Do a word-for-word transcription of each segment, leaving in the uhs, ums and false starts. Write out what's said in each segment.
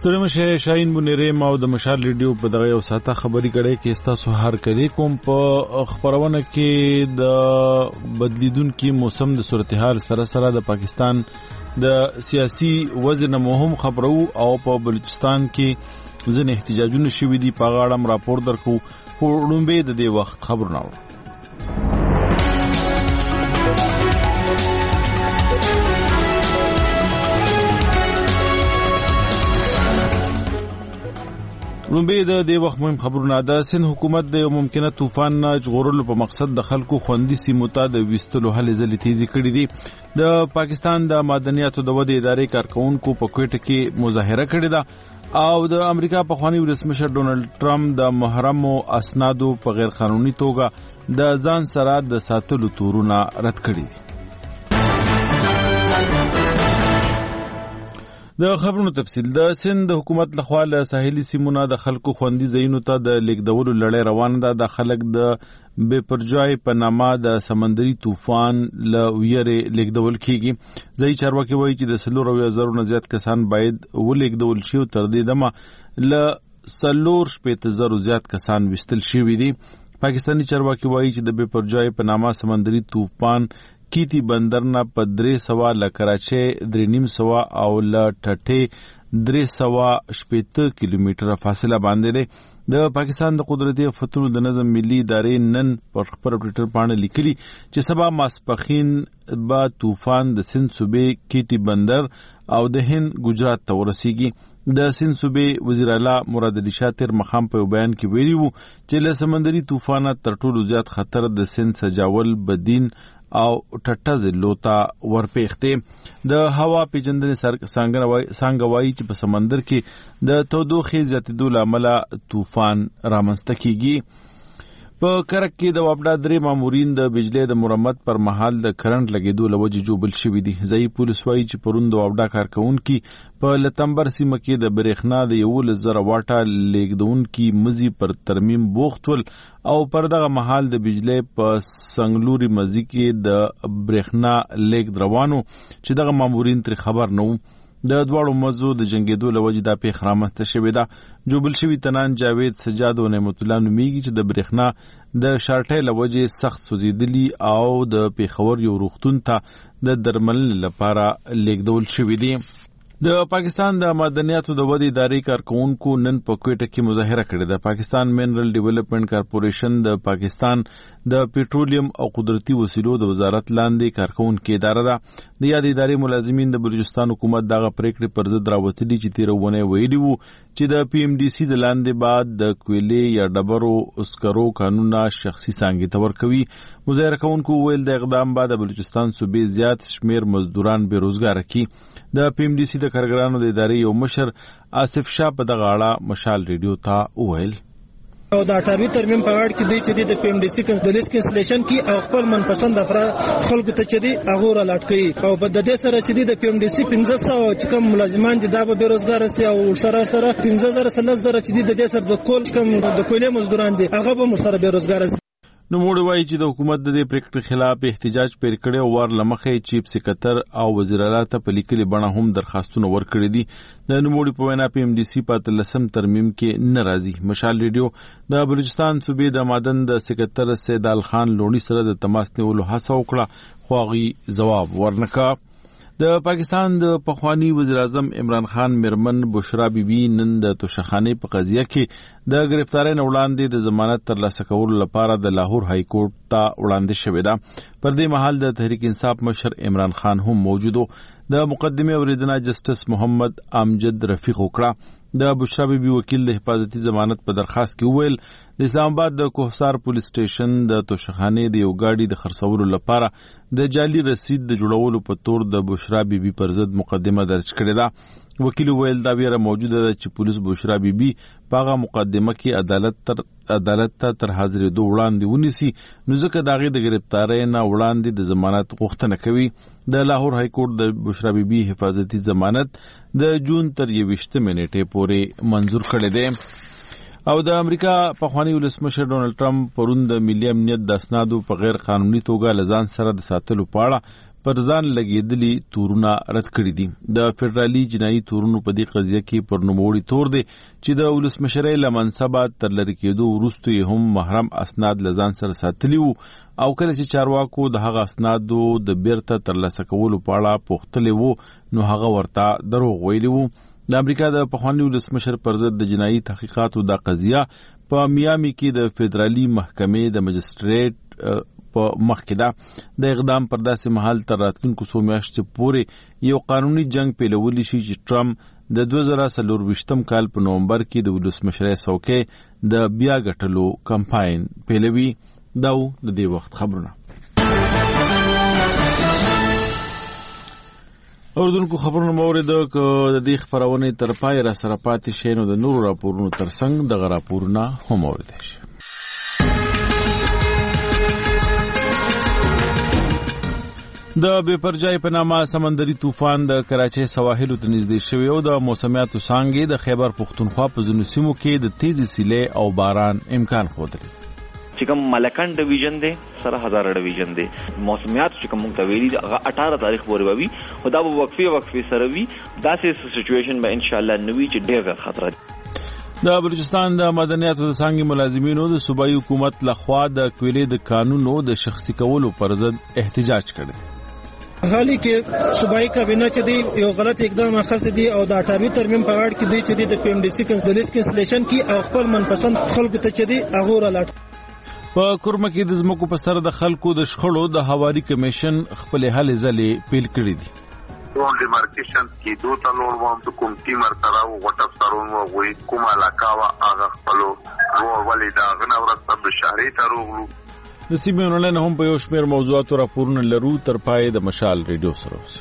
ستړي مشه شاهین بنيره ما او د مشال ریډیو په دغه یو ساته خبري کړي کې تاسو هر کړي کوم په خبرونه کې د بدلیدونکو موسم د صورتحال سره سره د پاکستان د سیاسي وضع مهم خبرو او په بلوچستان کې ځنې احتجاجونه شوي دي په غاړه راپور درکو په لومبه د دې وخت خبرونه لومبه د دې وخت مهم خبرونه د سند حکومت د یو ممکنه طوفان نه ژغورلو په مقصد د خلکو خوندي سیمو ته د وستلو هلې ځلې تیزی کړې دي د پاکستان د معدنیاتو د ودې ادارې کارکونکو په کوټه کې مظاهره کړې ده او د امریکا په خواني ولسمشر ډونالد ټرمپ د محرمو اسنادو په غیر قانوني توګه د ځان سره د ساتلو تورونه رد کړي دي. د خبرونو تفصیل د سند حکومت لخوا له ساحلي سیمونو د خلکو خوندي ځایونو ته د لیږدولو لړۍ روانه ده. د خلک د بے پرجای په نامه د سمندري طوفان له ویرې لیږدول کیږي. ځایي چارواکي وایي چې د څلور اویا زرو نه زیات کسان باید ولیږدول شي او تر دې دمه له څلور شپېته زرو زیات کسان وستل شوي دي. پاکستاني چارواکي وایي چې د بے پرجای په نامه سمندري طوفان کیتی بندر نه په درې سوا ل کراچي درې نیم سوا او ل ټټې درې سوا شپېته کیلومتره فاصله باندې ده. د پاکستان د قدرتي آفتونو د نظم ملي ادارې نن پر خپل ټویټر باندې لیکلي چې سبا ماسپخین با طوفان د سند صوبې کیتی بندر او د هند ګجرات ته ورسیږي. د سند صوبې وزیر اعلی مراد علي شاطر مخام په بیان کې ویلي وو چې له سمندري طوفانات تر ټولو زیات خطر د سند سجاول بدین او ټټز لوتا ورپېخته. د هوا پیجندنې څنګه وایي چې په سمندر کې د تودوخې زیاتېدو له امله طوفان رامنځته کیږي. په کرک کې د وابډا درې مامورین د بجلی د مرمت پر مهال د کرنٹ لګېدو له وجې جوبل شوي دي. ځایي پولیس وایي چې پرون د وابډا کارکونکي په لتمبر سیمه کې د برېښنا د یولس زره واټه لیږدونکي مزي پر ترمیم بوخت ول او پر دغه مهال د بجلی په سنگلوري مزي کې د برېښنا لیږد روانو چې دغه مامورین تر خبر نه وو. د دواړو مزو د جنگېدو له وجې دا پیښه رامنځته شوې ده. جوبل شوي تنان جاوید سجاد او نعمت الله نومیږي چې د برېښنا د شارټۍ له وجې سخت سوځېدلي او د پېښور یو روغتون ته د درملنې لپاره لیږدول شوي دي. د پاکستان د معدنیاتو د ودې ادارې کارکونکو نن په کوټه کې مظاهره کړې ده. پاکستان منرل ډیولپمنٹ کارپوریشن د پاکستان د پېټرولیم او قدرتي وسیلو د وزارت لاندې کارکونکو اداره ده. د یاد ادارې ملازمین د بلوچستان حکومت دغه پریکړې پر ضد راوتلي چې تیرونه ویلي وو چې د پی ام ډي سي د لاندې بعد د کویلې یا ډبرو اسکرو قانونا شخصي څنګه تور کوي. مظاهره کوونکو ویل د اقدام بعد بلوچستان صوبې زیات شمیر مزدوران بیروزګار کی. د پی ام ډي سي د کارګرانو د ادارې یو مشر آصف شاه په دغه اړه مشال ریډیو ته وویل او د اټارمي ترمیم په اړه کې دی چې د پی ام ډي سي د لیست کینسلیشن کی او خپل منپسند افراد خلکو ته چې دی هغه را لاټ کوي او په د دې سره چې د پی ام ډي سي پنځه سوه چې کوم ملازمان دي دا به بیروزګار سي او سره سره پنځه زره سلس زره چې د دې سره د کول کوم د کویلې مزدوران دي هغه به سره بیروزګار سي. نو موږ وایي چې د حکومت د دې پریکړې خلاف احتجاج پیل کړي او ور لمخې چیف سکرټر او وزیر اعلی ته په لیکلي بڼه هم درخواستونه ورکړي دي. د نوموړي په وینا پی ام ډي سي په اتلسم ترمیم کې نه راځي. مشال ریډیو د بلوچستان صوبې د معدن د سکرټر سیدال خان لونی سره د تماس نیولو هڅه وکړه خو هغه ځواب ورنکړ. د پاکستان د پخوانی وزیر اعظم عمران خان مرمن بشرا بیبي نن د توشخانه په قضیه کې د گرفتارۍ نه وړاندې د ضمانت ترلاسه کولو لپاره د لاهور های کورټ ته وړاندې شوې ده. پر دې مهال د تحریک انصاف مشر عمران خان هم موجود و. د مقدمه اوریدنه جسټس محمد امجد رفیق وکړه. د بشرا بیبي وکیل د حفاظتي ضمانت په درخواست کې ویل د اسلام آباد د کوهسار پولیس سټیشن د توشخانه د یو گاډي د خرڅولو لپاره د جعلي رسید د جوړولو په تور د بشرا بیبي پر ضد مقدمه درج کړې ده. وکیل ویل دا ویره موجوده ده چې پولیس بشرا بیبي پاغه مقدمه کې عدالت تر عدالت ته تر حاضرېدو وړاندې ونیسي نو ځکه د هغې د ګرفتارۍ نه وړاندې د ضمانت غوښتنه کوي. د لاهور های کورټ د بشرا بیبي حفاظتي ضمانت د جون تر یویشتمې نیټې پورې منظور کړی دی. او د امریکا پخوانی ولسمشر ډونالد ټرمپ پرون د ملي امنیت د اسنادو په غیر قانوني توګه لزان سره د ساتلو په اړه پر ځان لګېدلي تورونه رد کړي دي. د فدرالي جنایي تورونو په دې قضیه کې پر نوموړي تور دی چې د ولسمشرۍ له منصبه تر لرې کېدو وروسته یې هم محرم اسناد له ځان سره ساتلي وو او کله چې چارواکو د هغه اسنادو د بیرته ترلاسه کولو په اړه پوښتلي وو نو هغه ورته دروغ ویلي وو. د امریکا د پخواني ولسمشر پر ضد د جنایي تحقیقاتو د قضیه په میامي کې د فدرالي محکمې د مجستریټ په مخ کې ده. د اقدام پر داسې مهال تر راتلونکو څو میاشتو پورې یو قانوني جنگ پیلولی شي چې ټرمپ د دوه زره څلور ویشتم کال په نومبر کې د ولسمشرۍ څوکۍ د بیا ګټلو کمپاین پیلوي. دا و د دې وخت خبرونه. اوردونکو خبرونه مورد ک د دې خبرونه تر پای را سره پاتې شي نو د نورو راپورونو ترڅنګ د راپورونه هم مورد شي. د بے پرجای په نامه سمندري طوفان د کراچۍ سواحلو ته نږدې شوی او د موسمیاتو څانګې د خیبر پښتونخوا په ځینو سیمو کې د تیزې سیلۍ او باران امکان ښودلی. چې کوم ملکان ډیویژن دی سره هزار ډیویژن دی موسمیات چې کوم موږ ته ویلي هغه اٹھارہ تاریخ پورې وي خو دا به وقفي وقفي سره وي. داسې سچویشن به ان شاء الله نوي چې ډېر زیات خطر دی. د بلوچستان د مدنیاتو د څانګې ملازمینو د صوبایي حکومت لخوا د کویلې د قانونو د شخصي کولو پر ضد احتجاج کړی. حالي کې صوبایي کابینه چې دی یو غلط اقدام اخیستی دی او د اټاوي ترمیم په اړه کې دی چې دی د پی ام ډي سي د لیست کینسلیشن کې او خپل منپسند خلکو ته چې دی هغه رالاټ. په کورمه کې د ځمکو په سر د خلکو د شخړو د هواري کمیشن خپل حل ځلې پیل کړی دي. اون ډیمارکیشن کې دوه تلور وام ته کوم ټیمر سره او غټ افسرون وي کومه علاقه وا هغه خپل ور ولې دا غنه ورسته د شهري تروغلو. د سیمې اونلاین هم په یو شمېر موضوعاتو راپورونه لرو تر پای د مشال ریډیو سره اوسئ.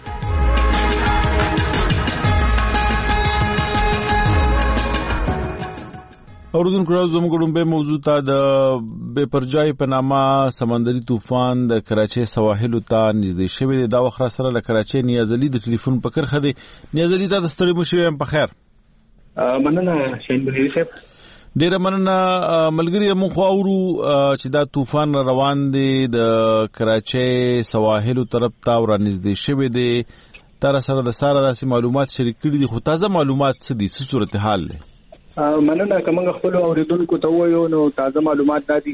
اوردونکو راځو موږ ډومبه موضوع ته د بے پرجای په نامه سمندري طوفان د کراچۍ سواحلو ته نږدې شوی دی. دا وخت سره له کراچۍ نیازلي د ټلیفون په کرخه دی. نیازلي ته د ستړي مو شوی په خیر. مننه شاهین بهری صاحب. ډیره مننه ملګری. موږ خو اورو چې دا طوفان روان دی د کراچۍ سواحلو طرف ته ورنږدې شوی دی. تر سره د ساره داسې معلومات شریک کړي دي خو تازه معلومات څه دي څه صورتحال دی؟ مننه کومه خپل اوریدونکو ته وایو نو تازه معلومات دا دي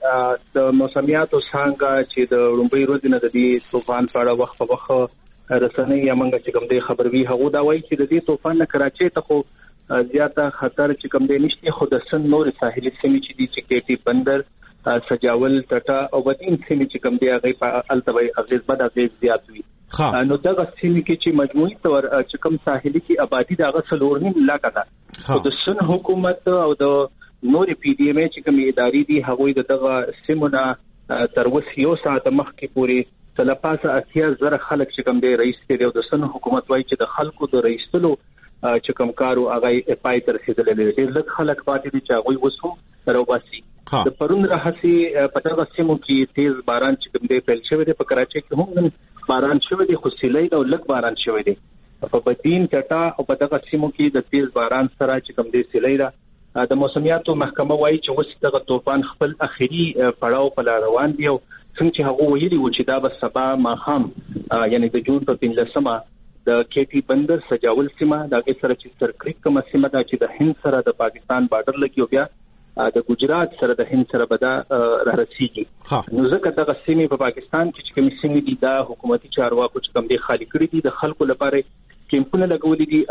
چې د موسمیاتو څنګه چې د لومړۍ ورځې نه د دې طوفان په اړه وخت په وخت رسنۍ یا موږ چې کوم دی خبروي هغه دا وایي چې د دې طوفان نه کراچۍ ته خو زیاته خطر چې کوم دی نشته خو د سن نور ساحلي سیمې چې دي چې کېټي بندر سجاول ټټا او بدین سیمې چې کوم دی هغه په التبای اغیز بد اغیز زیات وي. نو دغه سیمې کې چې مجموعي تور چې کوم ساحلي کې آبادی دغه څلورنیم علاقه ده او د سن حکومت او د نور پی ډی ایم چې کوم ادارې دي هغه دغه سیمونه تر اوسه یو ساعت مخکې پورې تلپاسه اتیا زره خلک چې کوم دی رئیس دی او د سن حکومت وایي چې د خلکو د رئیسلو چې کوم کارو هغه پای تر رسیدلې دي. لږ خلک پاتې دي چې هغه وسو روباسي. د پرون راهسي په دغه سیمو کې تیز باران چې کوم دی پیل شوی دی. په کراچۍ کې هم باران شوی دی خو سیلۍ او لږ باران شوی دی. په بدین ټټا او په دغه سیمو کې د تیز باران سره چې کوم دی سیلۍ را د موسمیاتو محکمه وایي چې اوس دغه طوفان خپل اخیری پړاو په روان دی او څنګه چې هغه ویلي و چې دا به سبا ماښام یعنی د جون په پنځلسمه د کېټي بندر سجاول سیمه دغه سره چې سرکریک کوم سیمه دا چې د هند سره د پاکستان بارډر لګي او بیا د ګجرات سره د هند سره بدا را رسیږي. نو ځکه دغه سیمه په پاکستان کې چې کوم سیمه دي دا حکومتي چارواکو چې کوم دي خالی کړی دي د خلکو لپاره کیمپونه لګولې دي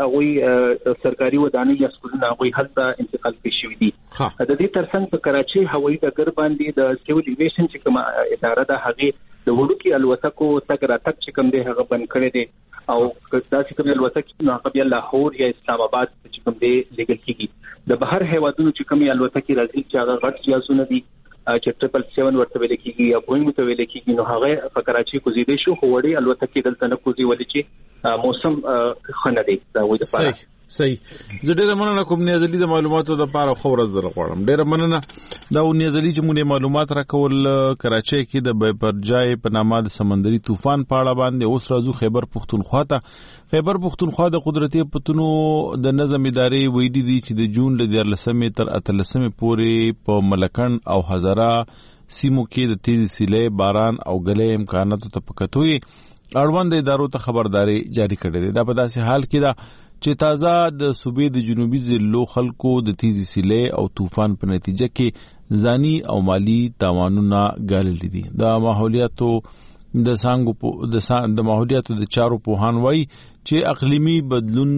او سرکاري ودانۍ یا سکولونه هغه هلته انتقال شوي دي. د دې ترڅنګ په کراچۍ هوایي ډګر باندې د سیول ایویشن چې کوم اداره ده هغه د وړوکی الوتکو تک راتک چې کوم دی هغه بند کړی دی او دا چې کوم الوتکې نو هغه بیا لاهور یا اسلام آباد چې کوم دی لګل کیږي. د بهر هیوادونو چې کوم الوتکې راځي چې هغه غټ جهازونه دي چې ټریپل سیون ورته ویل کیږي یا بوینګ ته ویل کیږي نو هغه په کراچۍ کو زیاده شو خو وړي الوتکې دلته نه کوزي ولې چې موسم خنه دی دا وایي د پاره. صحیح. زه ډېر مننه کوم نیازلي د معلوماتو لپاره خو ورځ در غواړم. ډېر مننه دا نیازلي چې مونږه معلومات راکول کراچۍ کې د بے پرجای په نامه د سمندري طوفان په اړه باندې. اوس راځو خیبر پښتونخوا ته. خیبر پښتونخوا د قدرتي پتونو د نظم ادارې ویلي دي چې د جون له دیارلسمې تر اتلسمې پورې په ملکن او هزاره سیمو کې د تیزی سیلۍ باران او ګلې امکاناتو ته پکتوي اړوند ادارو ته خبرداري جاری کړې ده. دا په داسې حال کې ده چې تازه د صوبې د جنوبي ضلعو خلکو د تیزی سیلې او طوفان په نتیجه کې ځاني او مالی تاوانونه ګاللي دي. د ماحولیاتو د سانګو د ماحولیاتو د چارو پوهان وایي چې اقلیمي بدلون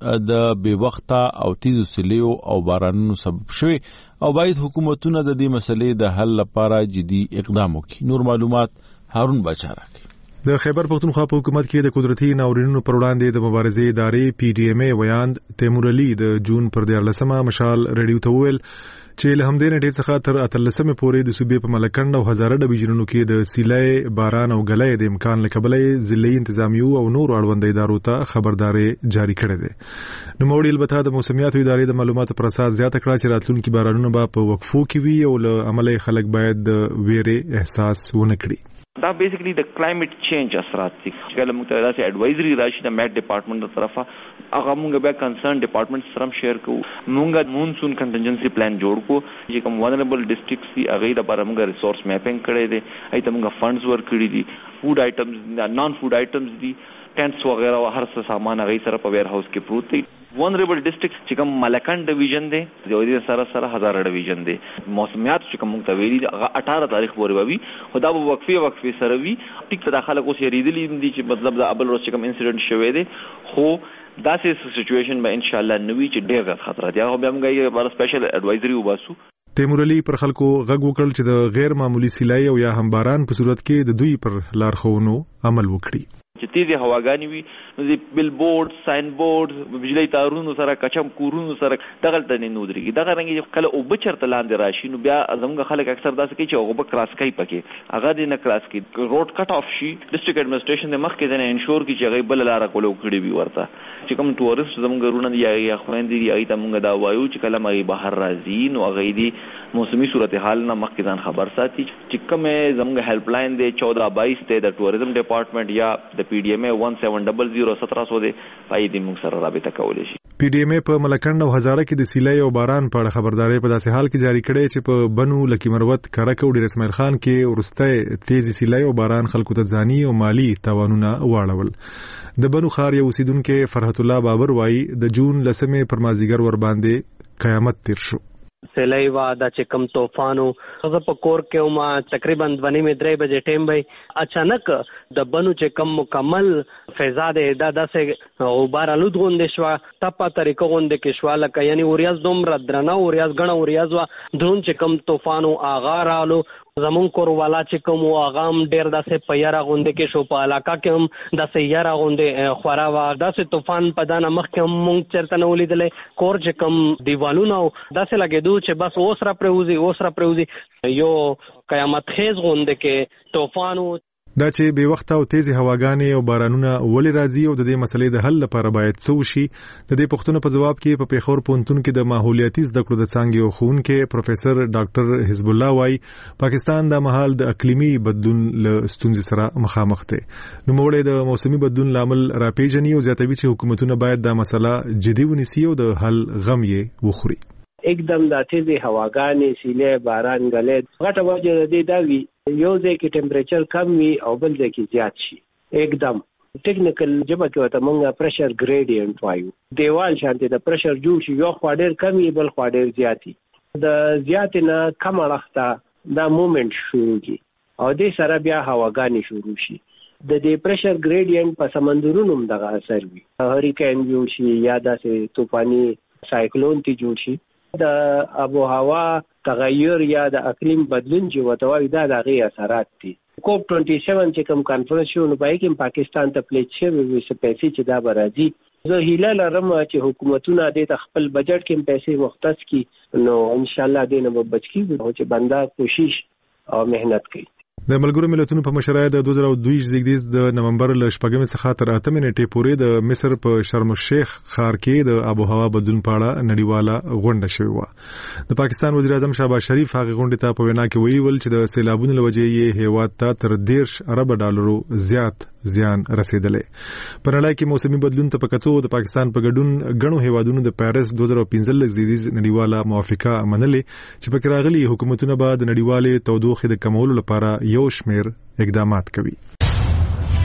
د بې وخته او تیزو سیلې او بارانونو سبب شوی او باید حکومتونه د دې مسلې د حل لپاره جدي اقدام وکړي. نور معلومات هارون بچاره کوي. د خیبر پختونخوا په حکومت کې د قدرتي ناورینونو پر وړاندې د مبارزې ادارې پی ډی ایم ای ویاند تیمور علي د جون پر دیارلسمه مشال ریډیو ته وویل چې له همدې نیټې څخه تر اتلسمې پورې د صوبې په ملکنډ او هزاره ډویژنونو کې د سیلۍ باران او ګلۍ د امکان له کبله ضلعي انتظامیو او نور اړوند ادارو ته خبرداري جاری کړې ده. نوموړي البته د موسمیاتو ادارې د معلوماتو پر اساس زیاته کړه چې راتلونکي بارانونه به په وقفو کې وي او له امله خلک باید د ویرې احساس ونه کړي. دا بیسیکلی د کلایمټ چینج اثرات دي. کله موږ ته داسې ایڈوایزري راشي د میټ ډپارټمنټ تر طرفه هغه موږ بیا کنسرن ډپارټمنټ سره شیر کوو. موږ مونسون کنټینجنسي پلان جوړ کو چې کوم ولنریبل ډسټرکټس دي هغه د لپاره موږ ریسورس میپینګ کړی دی. ایته موږ فندز ورکړي دي. فود آیټمز نان فود آیټمز دي ټینټس وغیرہ او هر څه سامان هغه سره په ویر هاوس کې پروت دی. ولنریبل ډسټرکټ چې کوم ملکنډ ډویژن دی د دې سره سره هزاره ډویژن دی. موسمیات چې کوم موږ ته ویلي هغه اٹھارہ تاریخ پورې وي خو دا به وقفي وقفي سره وي. ټیک ته داخله کوس یریدلی دي چې مطلب د ابل روز چې کوم انسیډنټ شوی دی خو داسې سچویشن به ان شاء الله نوي چې ډېر زیات خطر دی. هغه به موږ یې بار سپیشل ایڈوایزري وباسو. تیمور علي پر خلکو غږ وکړل چې د غیر معمولی سیلۍ او یا هم باران په صورت کې د دوی پر لارښوونو عمل وکړي. چې تیزه هواګانی وي نو د بیل بورډ ساين بورډ بجلی تارونو سره کچم کورونو سره دغه ته نه ودرېږي. دغه رنګ کله او بچرته لاندې راشي نو بیا زموږ خلک اکثر داسې کوي چې هغه به کراس کوي پکې هغه دې نه کراس کوي. روډ کټ اف شي ډسټرکټ اډمنسټریشن د مخکې د نه انشور کی چې هغه بل لار کولو کړی وي ورته چې کوم ټورست زموږ غرونه دی یا خويندې دی هغه ته موږ دا وایو چې کله مې بهر راځي نو هغه دې موسمي صورتحال نه مخکې ځان خبر ساتي. چې کومه زموږ هیلپ لاین دی چودہ بائیس ته د ټوریزم ډپارټمنټ یا د پی ډی ایم ای ون سیون ډبل زیرو سترہ سو دی پای دې موږ سره رابطه کولی شي. پی ډی ایم ای په ملکنډ او هزاره کې د سیلۍ او باران په اړه خبرداري په داسې حال کې جاری کړې چې په بنو لکی مروت کرک او ډیر اسماعیل خان کې ورسته تیزی سیلۍ او باران خلکو ته ځاني او مالی تاوانونه واړول. د بنو خار یو اوسیدونکو فرحت الله بابر وایي د جون لسمه پر مازیګر ور باندې قیامت تیر شو. سیلۍ وا دا چې کم طوفانو هغه په کور کې ما تقریبا دونی می درې بجې ټیم وای اچانک د بنو چې کم مکمل فضا ده دا داسې غبار الود غوندې شو تپا طریقو غوندې کې شو لکه یعنی اوریاز دومره درنه اوریاز غنه اوریاز وا درون چې کم طوفانو آغا رالو زمون کور والا چې کوم اغام ډیر داسې پیرا غوندې کې شو په علاقہ کې هم داسې یارا غوندې خورا وا داسې طوفان په دانه مخ کې هم مونږ چرته نه ولیدلې کور چې کم دیوالونه داسې لګېدو چې بس اوس را پروزي اوس را پروزي یو قیامت خیز غوندې کې طوفانو. دا چې بې وخته او تیزی هواګانې او بارانونه ولې راځي او د دې مسلې د حل لپاره باید څه وشي د دې پوښتنو په جواب کې په پیښور پوهنتون کې د ماحولیاتي زده کړو د څانګې ښوونکی پروفیسور ډاکټر حزب الله وايي پاکستان د مهال د اقلیمي بدلون له ستونزې سره مخامخ دی. نو موږ د موسمي بدلون لامل راپېژني او زیاتوي چې حکومتونه باید دا مسله جدي ونیسي او د حل غم یې وخوري. एकदम د تیزی هواګانې سیلې باران غلې غټه وجه د دې دا وی یو ځای کې ټمپریچر کم وي او بل ځای کې زیات شي. एकदम ټیکنیکل جبه کې وته مونږه پریشر ګریډینټ وایو دیوال شانتي د پریشر جوړ شي یو خوا ډیر کم وي بل خوا ډیر زیاتی د زیات نه کم اړخته دا موومېنټ شروع کی او دې سره بیا هواګانې شروع شي. د دې پریشر ګریډینټ په سمندرونو هم دغه اثر وي هریکین جوړ شي یا داسې طوفاني سایکلون تی جوړ شي. د ابو هوا تغیر یا د اقلیم بدلون چې وتوي دا د غي اثرات دي. کوپ سبعه چې کوم کانفرنس شو نو پای کې پاکستان ته پلیټ شوی وي چې پیسې چې دا برازي زه هیله لرم چې حکومتونه د خپل بجټ کې پیسې مختص کړي نو ان شاء الله دې نه بچ کیږي او چې بندا کوشش او مهنت کوي. د ملګرو ملتونو په مشرۍ د دوه زره دوه زیږدیز د نومبر ل شپږم څخه تر اتمه نیټې پورې د مصر په شرم الشیخ ښار کې د آب و هوا بدلون په اړه نړیواله غونډه شوې و. د پاکستان وزیر اعظم شهباز شریف هغه غونډې ته په وینا کې ویلي ول چې د سیلابونو لوجې یې هیواد ته تر دېرش ارب ډالرو زیات زیان رسیدلې. په نړۍ کې موسمي بدلون ته پکتو د پاکستان په ګډون غنو هیوادونو د پاریس دوه زره پنځه زیږدیز نړیواله موافقه منلې چې پکې راغلي حکومتونه به د نړیوالې تودوخې د کمولو لپاره یو شمېر اقدامات کوي.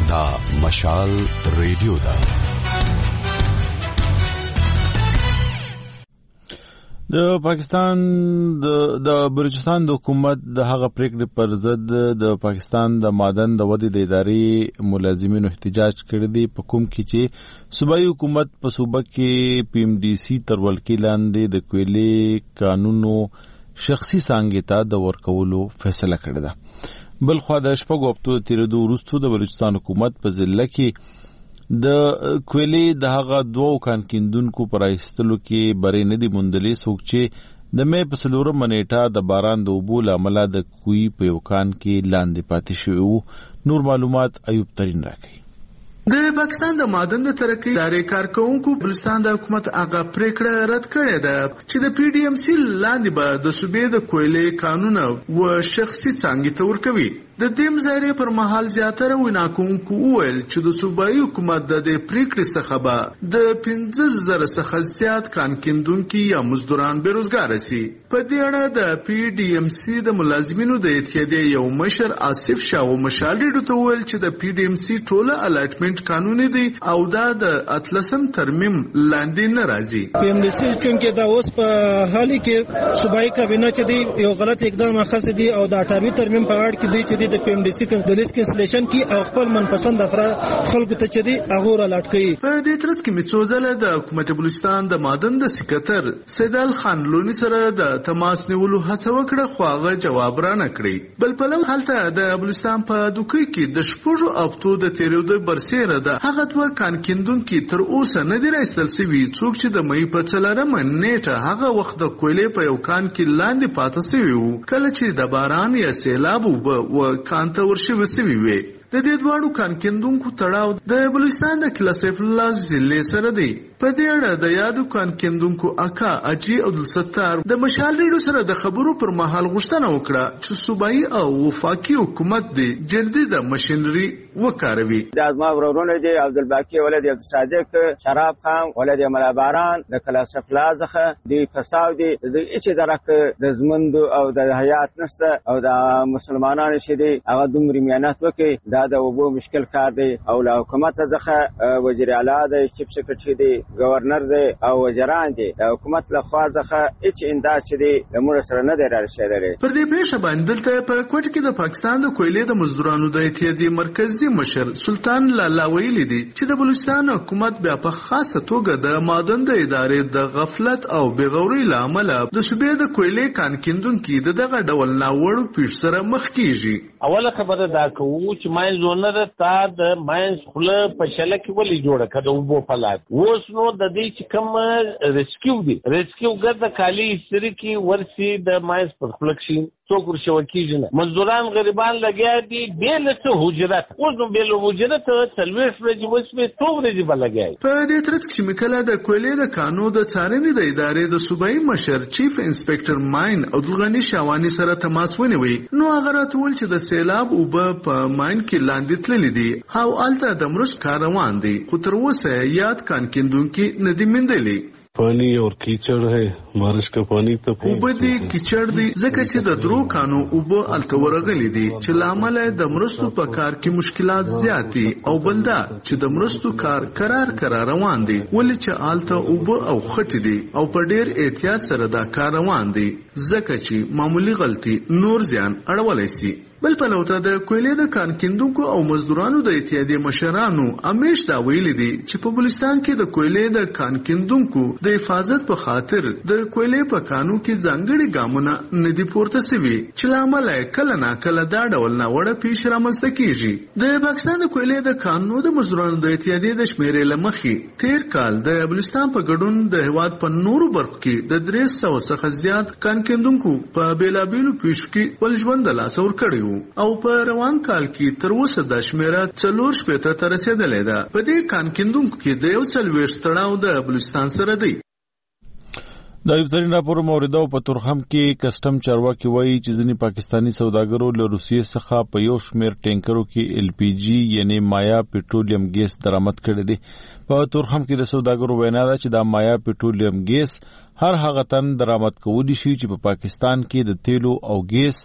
دا مشال ریډیو دا د پاکستان د د بلوچستان د حکومت د هغه پریکړې پر ضد د پاکستان د معدن د ودې د ادارې ملازمینو احتجاج کړی دی په کوم کې چې صوبایي حکومت په صوبه کې پی ایم ډي سي تر ولکې لاندې د کویلې قانونو شخصي څانګې ته د ورکولو فیصله کړې ده. بل خوا د شپږو هفتو تیرېدو وروسته د بلوچستان حکومت په ضلع کې د کویلې د هغه دوو کان کیندونکو پر ایستلو کې بری نه دی موندلې څوک چې د مې په څلورمه نیټه د باران د اوبو له امله د کوی په یو کان کې لاندې پاتې شوي وو. نور معلومات ایوب ترین راکوي. د پاکستان د معدن د ترقۍ ادارې کارکونکو بلوچستان د حکومت هغه پریکړه رد کړې ده چې د پی ډي ایم سی لاندې به د صوبې د کویلې قانون او شخصي څانګې ته ورکوي. د دې مظاهرې پر مهال زیاتره ویناکونکو وویل چې د صوبایي حکومت د دې پریکړې څخه به د پنځه زره څخه زیات کان کیندونکي یا مزدوران بیروزګاره سي. په دې اړه د پی ډي ایم سی د ملازمینو د اتحادیې یو مشر آصف شاه مشال ریډیو ته وویل چې د پی ډي ایم سی ټوله الاټمنټ قانوني دی او دا د اتلسم ترمیم لاندې نه راځي. پی ایم ډي سی چونکې دا اوس په حالي کې صوبایي کابینه چې دی یو غلط اقدام اخیستی دی او د اټاوي ترمیم په اړه کې دی چې د پی ایم ډي سی د لیست کینسلیشن کی او خپل منپسند افراد خلکو ته چې دی هغه را لاټ کړي. په دې ترڅ کې مڅو ځله د حکومت بلوچستان د معدن د سکرټر سیدال خان لونی سره د تماس نیولو هڅه وکړه خو هغه جواب را نه کړی. بل په لور حالت د بلوچستان په دوکۍ کې د شپږو هفتو د تیرېدو برسېره د هغه دوه کان کیندونکي تر اوسه نه دی راایستل سوي څوک چې د مې په څلورمه نیټه هغه وخت د کویلې په یو کان کې لاندې پاتې سوي وو کله چې د باران یا سیلاب و کان ته ورشوي سوي وي. د دې دواړو کان کیندونکو تړاو د بلوچستان د کلا سیف الله ضلع سره دی. په دې اړه د یادو کان کیندونکو اکا اجي عبدالستار د مشال ریډیو سره د خبرو پر مهال غوښتنه وکړه چې صوبایي او وفاقي حکومت دی جلدی د ماشينري وکاروي. د ازما ورورونه دی عبدالباقي ولد عبدالصادق شراب خان ولد ملاباران د کلا سیف الله څخه دی فساد دی د هیڅ درک د زمند او د حیات نسته او د مسلمانانو شه دی هغه دومره میانات وکي دا د وبو مشکل کار دی او له حکومت څخه وزیر اعلی دی چیف سیکریټری دی گورنر دی او وزیران دی د حکومت له خوا څخه هیڅ انداز دی لمر سره نه دی راشدلې. پر دې پیښه باندې دلته په کوټ کې د پاکستان د کویلې د مزدورانو د اتحادیې مرکزی مشر سلطان لالا ویلي دی چې د بلوچستان حکومت بیا په خاصه توګه د معدن د ادارې د غفلت او بېغورۍ له امله د صوبې د کویلې کان کیندونکي د دغه ډول ناوړو پیښ سره مخ کیږي. اوله خبره دا کوو چې ماین زونر تا د ماین خله په شله کې ولې جوړه کړه وبو پلات اوس نو د دې چې کوم ریسکیو دی ریسکیو ګرځه کالی استری کې ورسي د ماین په خله کې څوک ورشو کیږي نه مزدوران غریبان لګیا دي بیل څه حجرات اوس نو بیل حجرات تلويش ورځي وسمه تو ورځي بلګای. په دې ترڅ کې مکله د کویلې د قانون د څارنې د ادارې د صوبایي مشر چیف انسپکټر ماین عبدالغنی شاوانی سره تماس ونیوي نو هغه راتول چې د سیلاب او په ماین کې لاندې تللی دي او الته د مرستو کار روان دي خو تر اوسه یاد کان کیندونکي ندی مندلي. پانی اور کیچڑ ہے بارش کا پانی ته اوبه دي کیچړ دي ځکه چې د درو کانو اوبه الته ورغلي دي چې لامل د مرستو په کار کې مشکلات زیات دي او بلدا چې د مرستو کار قرار قرار روان دي ولې چې الته اوبه او خټ دي او په ډیر احتیاط سره دا کار روان دي ځکه چې معمولی غلطي نور زیان اړولای شي. بل په لوته د کویلې د کان کیندونکو او مزدورانو د اتحادیې مشرانو امیش دا ویلي دي چې په بلوچستان کې د کویلې د کان کیندونکو د حفاظت په خاطر د کویلې په کانو کې ځانګړي ګامونه ندي پورته سوي چې لامل کله نا کله دا ډول ناوړه پیښ رامنځته کیږي. د پاکستان د کویلې د کانونو د مزدورانو د اتحادیې د شمیرې لمخې تیر کال د بلوچستان په ګډون د هیواد په نورو برخو کې د درې سوه څخه زیات کان کیندونکو په بیلابیلو پیښو کې ول ژوند له لاسه ورکړی او په روان کال کې تر اوسه د شمیره څلور شپېته ته رسیدلې ده. په دې کان کیندونکو کې د یو څلوېښت تړاو د بلوچستان سره دی. د ایبترین راپور موریده په تورخم کې کسٹم چارواکي وایي چې ځینې پاکستانی سوداګرو له روسیې څخه په یو شمېر ټینکرو کې ال پی جی یعنی مایا پټرولیم ګیس درآمد کړی دی. په تورخم کې د سوداګرو وینا ده چې دا مایا پټرولیم ګیس هر هغه تن درآمد کولی شي چې په پاکستان کې د تیلو او ګیس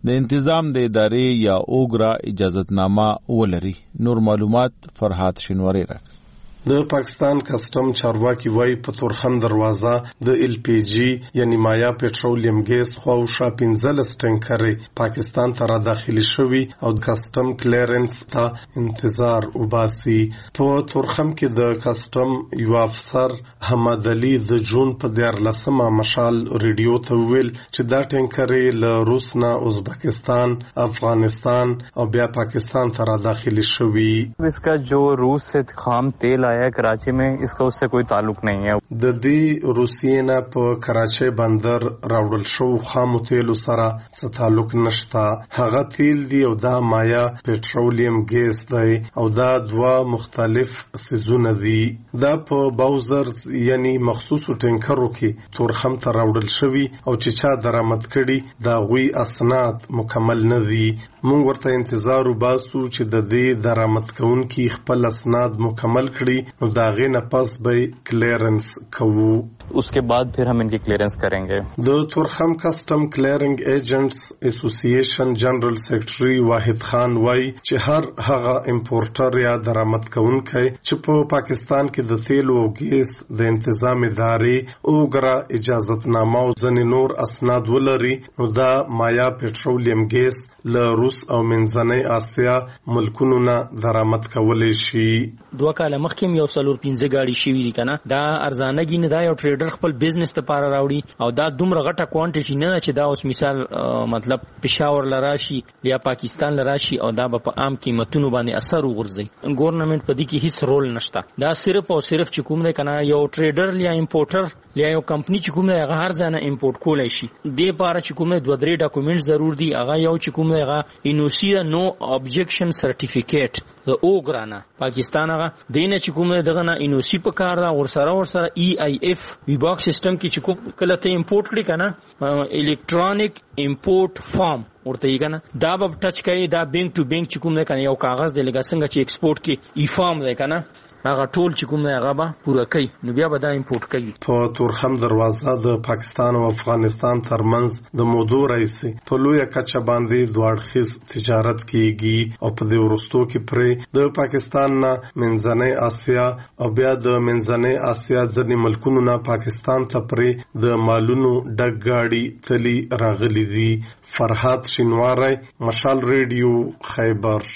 د انتظام د ادارې یا اوګرا اجازتنامه ولري. نور معلومات فرحات شینواری را. د پاکستان کسٹم چارواکي وای په تورخم دروازه د ال پی جی یعنی مایا پټرولیم ګیس خواوشا پنځلس ټینکرې پاکستان ته را داخلي شوي او کسٹم کلیرنس ته انتظار وباسي. په تورخم کې د کسٹم یو افسر حمد علي د جون په دیارلسمه مشال ریډیو ته ویل چې دا ټینکرې له روس نه ازبکستان، افغانستان او بیا پاکستان ته را داخلي شوي. इसका जो रूस से खाम तेल आया कराची में इसका उससे कोई ताल्लुक नहीं है. د دې روسیې نه په کراچۍ بندر راوړل شو خام تیل سره څه تعلق نشته. هغه تیل دی او دا مایا پټرولیم ګیس دی او دا دوا مختلف سيزونه دي. دا په باوزر یعنی مخصوصو ټینکرو کې تورخم ته راوړل شوی او چې چا درآمد کړي دا غوي اسناد مکمل نه دي. مونږ ورته انتظار وباسو چې د دې درآمد کوونکي خپل اسناد مکمل کړي نو دا غي نه پس به کلیرنس کوو. उसके बाद फिर हम इनकी क्लियरेंस करेंगे. د تورخم کسٹم کلیرنگ ایجنټس اسوسییشن جنرال سیکریټري واحد خان وای چې هر هغه امپورټر یا درآمد کوونکی چې په پاکستان کې د تیل او ګیس د انتظام ادارې اوګرا اجازتنامه او ځنې نور اسناد ولري نو دا مایا پټرولیم ګیس له روس او منځنۍ اسیا ملکونو نه درآمد کولی شي. دوه کاله مخکې یو څلور پنځه گاډي شوي دي کنه. دا ارزانه گی نه دا یو ټریډر خپل بزنس ته پاره راوړي او دا دومره غټه کوانټیټي نه چې دا اوس مثال مطلب پېښور لراشي یا پاکستان لراشي او دا په عام قیمتونو باندې اثر وغورځي. ګورنمنت په دې کې هیڅ رول نشته. دا صرف او صرف چې کوم دی کنه یو ټریډر یا امپورټر یا یو کمپنی چې کوم دی هغه هر ځای نه امپورټ کولای شي. دې پاره چې کوم دوه درې ډاکومېنټ ضرور دي. هغه یو چې کوم دی هغه انوسی نو ابجیکشن سرټیفیکیټ د اوګرانا پاکستان هغه دینه چې کوم دغه نه انوسی په کار دا ورسره ورسره ای آی اف وی باکس سیستم کې چې کله ته امپورټ کړی کنه الکترونیک امپورټ فارم ورته یې کنه دا به ټچ کوي. دا بینک ټو بینک چې کوم دی کنه یو کاغذ دی لکه څنګه چې ایکسپورټ کې ای فارم دی کنه هغه ټول چې کوم دی هغه به پوره کوي نو بیا به دا امپورټ کوي. په تورخم دروازه د پاکستان او افغانستان ترمنځ د مودو رئیسي په لویه کچه باندې دوه اړخیز تجارت کیږي او په دې وروستو کې پرې د پاکستان نه منځنۍ اسیا او بیا د منځنۍ اسیا ځینې ملکونو نه پاکستان ته پرې د مالونو ډک گاډي تلی راغلي دي. فرحات شینواری، مشال ریډیو، خیبر.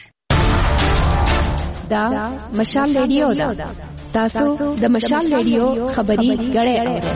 دا مشال ریډیو دا تاسو د مشال ریډیو خبري غړې اورئ.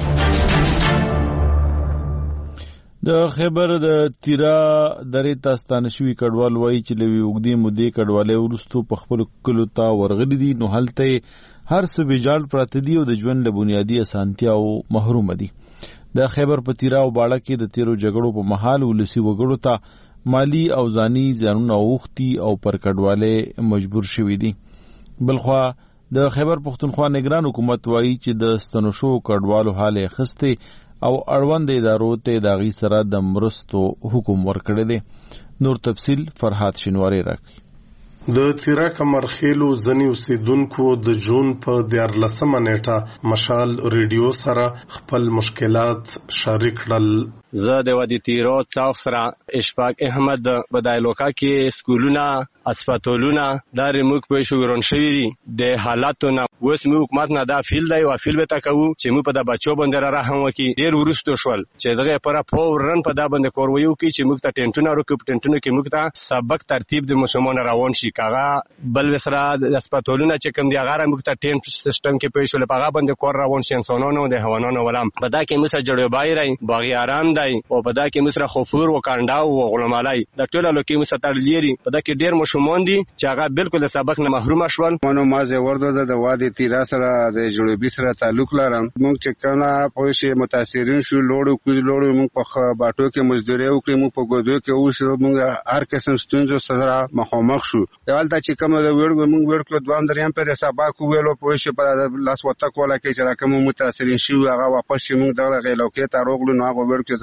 د خیبر د تیرا درې تاستانه شوی کډوال وایي چې لوي وګدي مودې کډوالې ورستو په خپل کلو ته ورغلي دي نو هلته هر څه بجال پراته دي او د ژوند له بنیادی اسانتیا او محروم دي. د خیبر په تیرا او باړه کې د تیرو جګړو په محل ولسی وګړو ته مالی او ځاني زیانونه اوختي او پر کډواله مجبور شوي دي. بلخوا د خیبر پښتونخوا نگران حکومت وایي چې د ستنشو کډوالو حال خسته او اړوند ادارو ته داغي سره د مرستو حکم ورکړی دی. نور تفصیل فرحات شینواری راکړي. د تیرا کمرخیلو ځنی اوسیدونکو د جون په دیارلسمه نیټه مشال ریډیو سره خپل مشکلات شریک کړل. زه د وادي تیرو څاو سره اشفاق احمد بدایلوکا کې سکولونه اسپیټالونه دا ریموک په شو ورون شوی دي. د حالاتو نه اوس موږ حکومت نه دا فیل دی او فیل به تا کوو چې موږ په د بچو باندې را رحم وکړي. ډیر ورستو شول چې دغه پر فورن په دا باندې کورویو کې چې موږ ته ټینټونه ورکو ټینټونه کې موږ ته سبق ترتیب د مسلمان روان شي. کاغه بل وسره د اسپیټالونه چې کوم دی هغه موږ ته ټینټ سیستم کې په شو لپاره باندې کور روان شي انسانانو د حیواناتو ولام په دا کې موږ جوړ بای راي باغی آرام او په دا کې مصر خفور او کانډا او غلمالای د ټولو لکه مستر لیری په دا کې ډیر مشمون دي چې هغه بالکل سبق نه محروم شول. مونږ مازه ورده د وادي تیرا سره د جوړبي سره تعلق لرم. مونږ چې کله په شی متاثرین شو لوړو کوی لوړو مونږ په باټو کې مزدوري وکړو مونږ په ګودو کې اوسو مونږ هر قسم ستونزو سره مخامخ شو. دلته چې کوم د وړ مونږ ورکو دوام دریم پر حساب کو ویلو په شی په لاس وته کوله کې چې راکمو متاثرین شو هغه واپس مونږ دغه غیلوکې ته روغلو نو هغه ورکو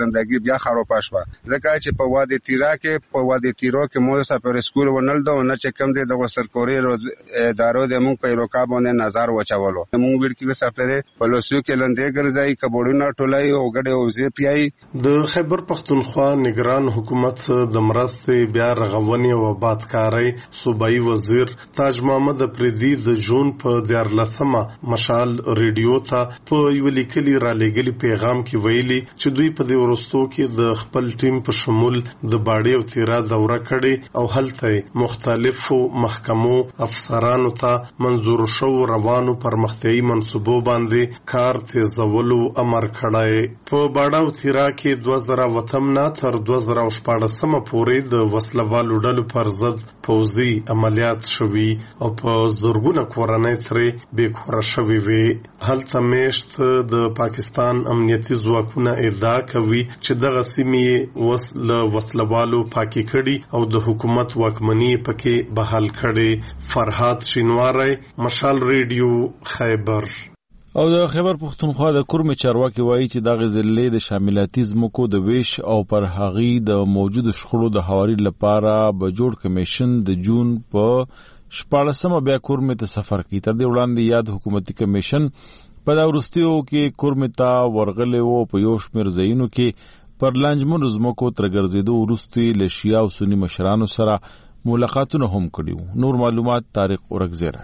زندگی بیا خراب شوه لکه چې په وادي تیرا کې په وادي تیرو کې مو سفر سکول ونل دو نه چې کم دي د سرکوري ادارو د مونږ په رکابونه نظر وچولو مونږ ویل کې سفر په لوسو کې لندې ګرځي کبوړونه ټولای او ګډه او زی پی آی د خیبر پختونخوا نگران حکومت د مرستې بیا رغونې او آبادکارۍ صوبایي وزیر تاج محمد افریدي د جون په دیارلسمه مشال ریډیو ته په یو لیکلي را لېږلي پیغام کې ویلي چې دوی په دې وروستو کې د خپل ټیم په شمول د باډي او تیرا دوره کړې او هلته مختلفو محکمو افسرانو ته منظور شو روانو پرمختیایي منصوبو باندې کار تیزولو امر کړی په باډا او تیرا کې دوه زره وتم نه تر دوه زره شپاړسمه پورې د وسلوالو ډلو پر ضد پوځي عملیات شوي او په زرګونه کورنۍ ترې بېکوره شوي وي هلته میشت د پاکستان امنیتي ځواکونه ادعا کوي چې دغه سیمې وس له وسلوالو پاکي کړي او د حکومت واکمني پکې بحال کړي فرحات شینواری مشال ریډیو خیبر او د خیبر پختونخوا د کورم چارواکي وایي چې د غزلې د شاملاتي زمکو د ویش او پر هغي د موجود شخړو د حواري لپاره به جوړ کمیشن د جون په شپاړسمه بیا کورم ته سفر کوي تر دې وړاندې یاد حکومتي کمیشن په دا وروستیو کې کورم ته ورغلې وو په یو شمېر ځایونو کې پر لانجمنو زمکو تر ګرځېدو وروسته له شیعه او سني مشرانو سره ملاقاتونه هم کړي نور معلومات طارق اورګزیره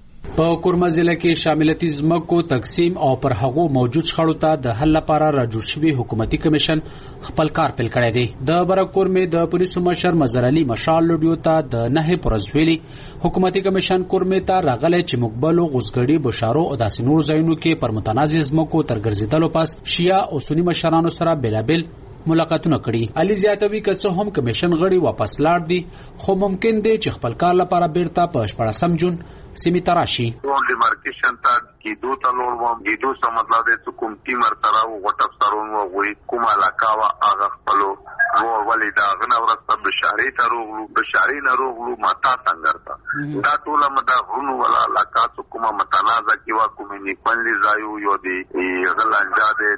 په کورما ضلع کې شاملتي زمکو تقسیم او پر هغو موجود شخړو ته د حل لپاره را جوړ شوی حکومتي کمیشن خپل کار پیل کړی دی د برکور می د پولیسو مشر مظهر علي مشال لوډیو ته د نه پرزویلی حکومتي کمیشن کورمه ته راغلی چې مقبلو غوسګړي بشارو او د سينور زینو کې پر متنازع زمکو تر ګرځیدلو پس شیعه او سنی مشرانو سره بلابل ملاقاتونه کړي علي زیاتوي که څه هم کمیشن غړي واپس لاړ دي خو ممکن دی چې خپل کار لپاره بیرته په شپږم جون سیمې ته راشي ډیمارکیشن ته کېدو ته لوړ وم کېدو څه مطلب دی چې کوم ټیم ورسره و غټ افسرون وغوی کوم علاقه وه هغه خپلو ور ولې د هغه نه وروسته بشارۍ ته روغلو بشارۍ نه روغلو متا سنګر ته دا ټوله مه د غرونو والا علاقه څه کومه متنازع کې وه کومې نیکبندي ځای و یو د هغه لانجه دی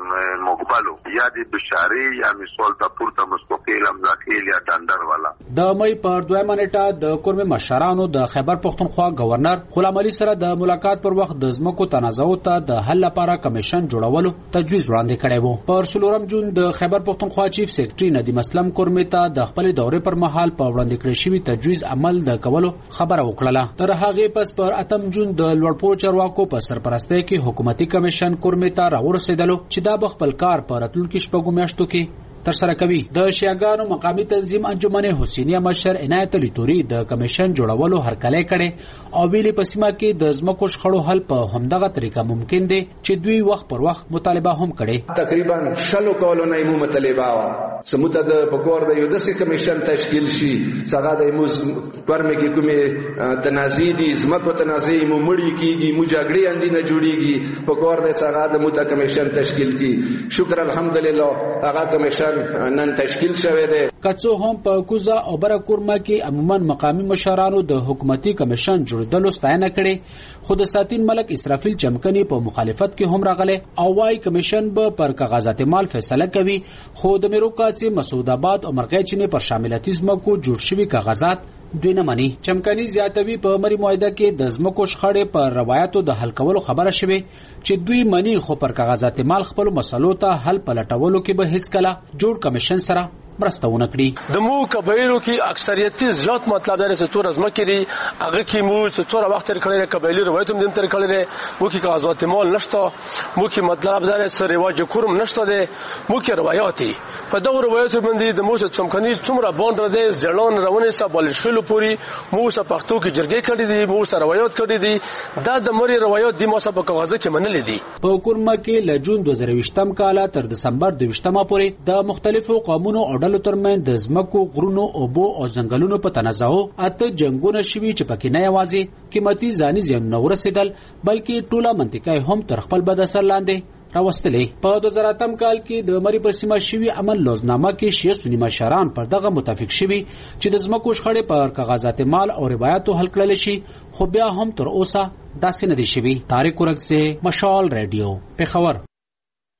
د مقبلو یا د بشارۍ یا مثال ته پورته مستقیل امزاخیل یا ډنډر والا د مې پر دویمه نیټه د کورمې مشرانو د خیبر پختونخوا گورنر غلام علي سره د ملاقات پر وخت د زمکو تنازع ته د حل لپاره کمیشن جوړولو تجویز وړاندې کړی وو پر څلورم جون د خیبر پختونخوا چیف سیکریټري ندیم اسلم کورمې ته د خپل دورې پر مهال په وړاندې کړی شوی تجویز عمل د کولو خبره وکړه تر هغه پس پر اتم جون د لوړپوړ چارواکو په سرپرستۍ کې حکومتي کمیشن کورمې ته راورسېدلو چې دا خپل کار په راتلونکي شپږو میاشتو کې تر سره کوي د شیعاګانو مقامی تنظیم انجمن حسینیه مشر عنایت علي توري د کمیشن جوړولو هرکلی کړي او ویلي په سیمه کې د ځمکو شخړو حل په همدغه طریقه ممکن دی چې دوی وخت پر وخت مطالبه هم کړي تقریبا شلو کولونه یې مطالبه وا سموته د پکور د یو داسې کمیشن تشکیل شي څنګه د موږ پرمه کې کومه تنازع دي ځمکو تنازع مو مړی کیږي مو جګړې اندي نه جوړیږي پکور د څنګه د موته کمیشن تشکیل کی شکر الحمدلله هغه کمیشن نن تشکیل شوه دی کڅو هم په کوزا او برکورما کې عموما مقامی مشرانو د حکومتي کمیشن جوړېدلو ستاینه کړي خود ساتین ملک اسرافیل چمکني په مخالفت کې هم راغله او وايي کمیشن به پر کاغذات مال فیصله کوي خو د میروکاڅي مسعود آباد او مرغېچنې پر شاملاتي زمکو جوړ شوی کاغذات دوی نه مني چمکني زیاتوي په مری معاهده کې د زمکو شخړې پر روایتو د حل کولو خبره شوه چې دوی مني خو پر کاغذات مال خپل مسلو ته حل پلټولو کې به هیڅ کله جوړ کمیشن سره مرسته ونه کړي د مو قبایلو کې اکثریت زیات مطلب درې چې تور ازمکه دي هغه کې مو چې تور وخت تر کړي قبایلی روایت هم تر کړي مو کې کاغذات مال نشته مو کې مطلب درې چې رواج کورم نشته دي مو کې روایتي په دغه روایت باندې د مو چې څمکني څومره باندې د ځلون روانه سبل شلو پوری مو چې پښتو کې جرګې کړي دي مو چې روایت کړي دي دا د مری روایت د مو په کاغذ کې منل دي په کورما کې له جون دوه زره ویشتم کال تر دسمبر دوه ویشتمه پورې د مختلفو قومونو او ډلو ترمن د زمکو غرونو اوبو او ځنګلونو په تنازعو اته جنگونه شوي چې پکې نه یوازې قیمتي ځاني زیانونه ورسېدل بلکې ټوله منطقه هم تر خپل بد اثر لاندې راوستلې په دوه زره اتم کال کې د مری پر سیمه شوي عمل لوزنامه کې شیعه سنی مشران پر دغه متفق شوي چې د زمکو شخړې پر کاغذات مال او روایتو حل کړل شي خو بیا هم تر اوسه داسې نه دي شوي طارق اورګزی مشال ریډیو پیښور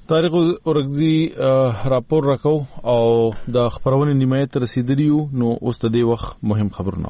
طارق اورګزي راپور راکو او د خبرونې نیمایت رسیدلی نو اوس د دې وخت مهم خبرونه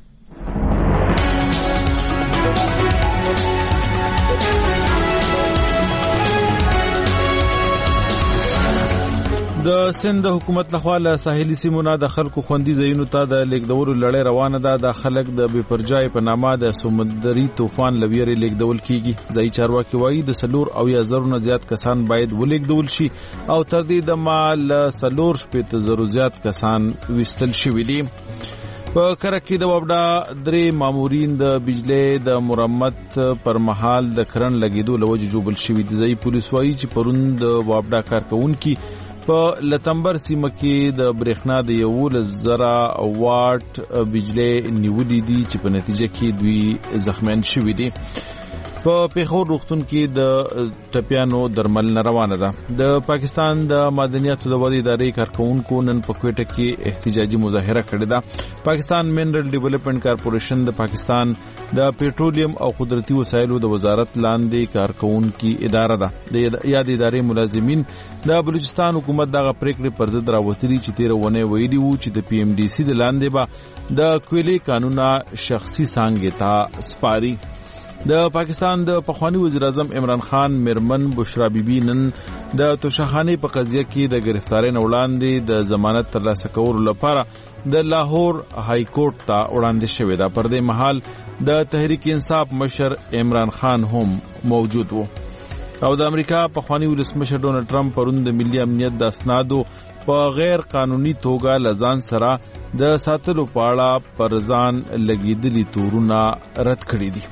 د سند حکومت لخوا له ساحلي سیمو نه د خلکو خوندي ځایونو ته د لیږدولو لړۍ روانه ده. د خلک د بې پرجای په نامه د سمندري طوفان لویرې لیږدول کیږي. ځایي چارواکي وایي د سلور او یا زرو نه زیات کسان باید ولیږدول شي او تر دې دمه له سلور شپېته زرو زیات کسان ویستل شوي دي. په کرک کې د وابډا درې مامورین د بجلی د مرمت پر مهال د کرن لګیدو له وجې جوبل شوي دي. ځایي پولیس وایي چې پرون د وابډا کارکونکي په لتمبر سیمه کې د برېښنا د یولس زره واټ بجلی نیولې دي چې په نتیجه کې دوی زخمیان شوي دي. په پیښور روغتون کې د ټپیانو درملنه روانه ده. د پاکستان د معدنیاتو د ودې ادارې کارکونکو نن په کوټه کې احتجاجي مظاهره کړې ده. پاکستان منرل ډیولپمنٹ کارپوریشن د پاکستان د پېټرولیم او قدرتي وسایلو د وزارت لاندې کارکونکو اداره ده. د یاد ادارې ملازمین د بلوچستان حکومت دغه پریکړې پر ضد راوتلي چې تیر ونه ویلي وو چې د پی ایم ډي سي د لاندې به د کویلې قانونا شخصي څانګې ته سپاري. د پاکستان د پخوانی وزیر اعظم عمران خان مرمن بشرا بیبي نن د توشخانه په قضیه کې د گرفتاری نه وړاندې د ضمانت ترلاسه کولو لپاره د لاهور های کورټ ته وړاندې شوې ده. پر دې مهال د تحریک انصاف مشر عمران خان هم موجود وو او د امریکا پخوانی ولسمشر ډونالد ټرمپ پرون د ملي امنیت د اسنادو په غیر قانوني توګه لزان سره د ساتلو په اړه پر ځان لګیدلي تورونه رد کړي دي.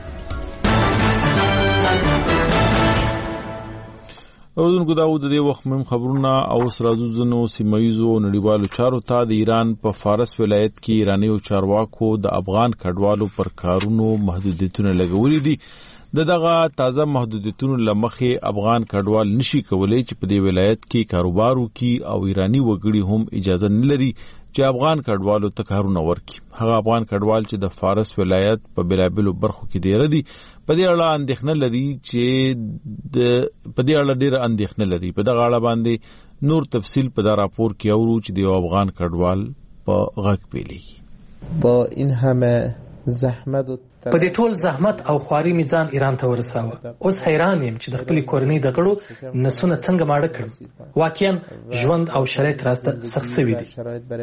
اوردونکو دا و د دې وخت مهم خبرونه او سرازو زنو سیمایزو نړیوالو چارو ته. د ایران په فارس ولایت کې ایرانی چارواکو د افغان کډوالو پر کارونو محدودیتونه لګولې دي. د دغه تازه محدودیتونو لمخې افغان کډوال نشي کولای چې په دې ولایت کې کاروبار وکړي او ایرانی وګړي هم اجازه نه لري چې افغان کډوالو ته کارونه ورکړي. هغه افغان کډوال چې د فارس ولایت په بلابلو برخو کې ډیر دي په دې اړه اندېښنه لري چې د په دې اړه ډیر اندېښنه لري. په دغه اړه باندې نور تفصیل په دا راپور کې اورو چې د افغان کډوال په غږ پیلي. با این همه زحمت په دې ټول زحمت او خواري می ځان ایران ته ورساوه. اوس حیران یم چې د خپل کورنۍ د غړو نسونه څنګه ماړه کړم. واقعا ژوند او شرایط راته سخت شوي دي.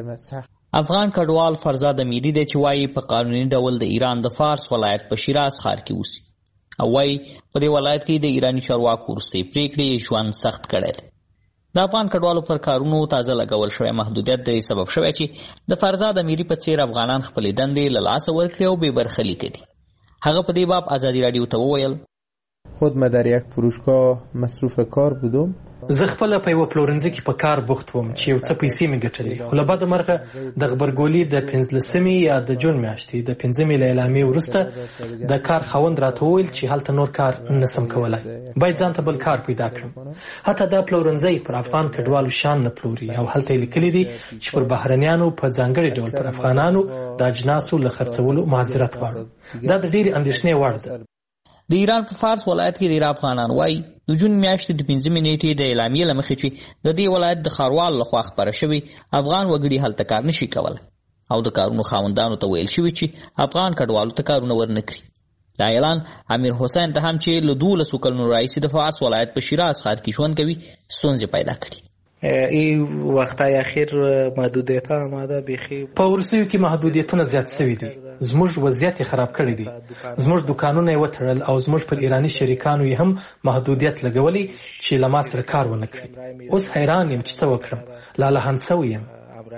افغان کډوال فرزاد امیری دی چې وایي په قانوني ډول د ایران د فارس ولایت په شیراز ښار کې اوسي او وایي په دې ولایت کې د ایرانی چارواکو وروستۍ پریکړې ژوند سخت کړی دی. د افغان کډوالو پر کارونو تازه لګول شوی محدودیت د سبب شوی چې د فرزاد امیری په څیر افغانان خپلې دندې له لاسه ورکړي او بې برخلیک دي. هغه په دې باب ازادي رادیو ته وویل خود ما در یک فروشگاه مصروف کار بودم. زه خپل په یو پلورنځي کې په کار بوخت وم چې یو څه پیسې مې ګټلې، خو له بده مرغه د خبرګولي د پنځلسمې یا د جون میاشتې د پنځمې له اعلامیې وروسته د کار خاوند راته وویل چې هلته نور کار نسم کولای، باید ځان ته بل کار پیدا کړم. حتی دا پلورنځی پر افغان کډوالو شان نه پلوري او هلته یې لیکلي دي چې پر بهرنیانو په ځانګړي ډول پر افغانانو د اجناسو له خرڅولو معذرت غواړو. دا د ډېرې اندېښنې وړ ده. د ایران په فارس ولایت کې ډېر افغانان وایي د جون میاشتې د پنځمې نیټې د اعلامیې له مخې چې د دې ولایت د ښاروال لخوا خپاره شوي افغان وګړي هلته کار نشي کولی او د کارونو خاوندانو ته ویل شوي چې افغان کډوالو ته کارونه ورنه کړي. دا اعلان امیر حسین ته هم چې له دولسو کلونو راهیسې د فارس ولایت په شیراز ښار کې ژوند کوي ستونزې پیدا کړي. این وقتای اخیر محدودیت ها آمده بیخی په ورسیو کې محدودیتونه زیات شوي دي. زموږ وضعیت خراب کړی دی. زموږ دکانونه یې وتړل او زموږ پر ایرانی شریکانو یې هم محدودیت لګولی چې له ما سره کار ونه کړي. اوس حیران یم چې څه وکړم، لالهان شوی یم.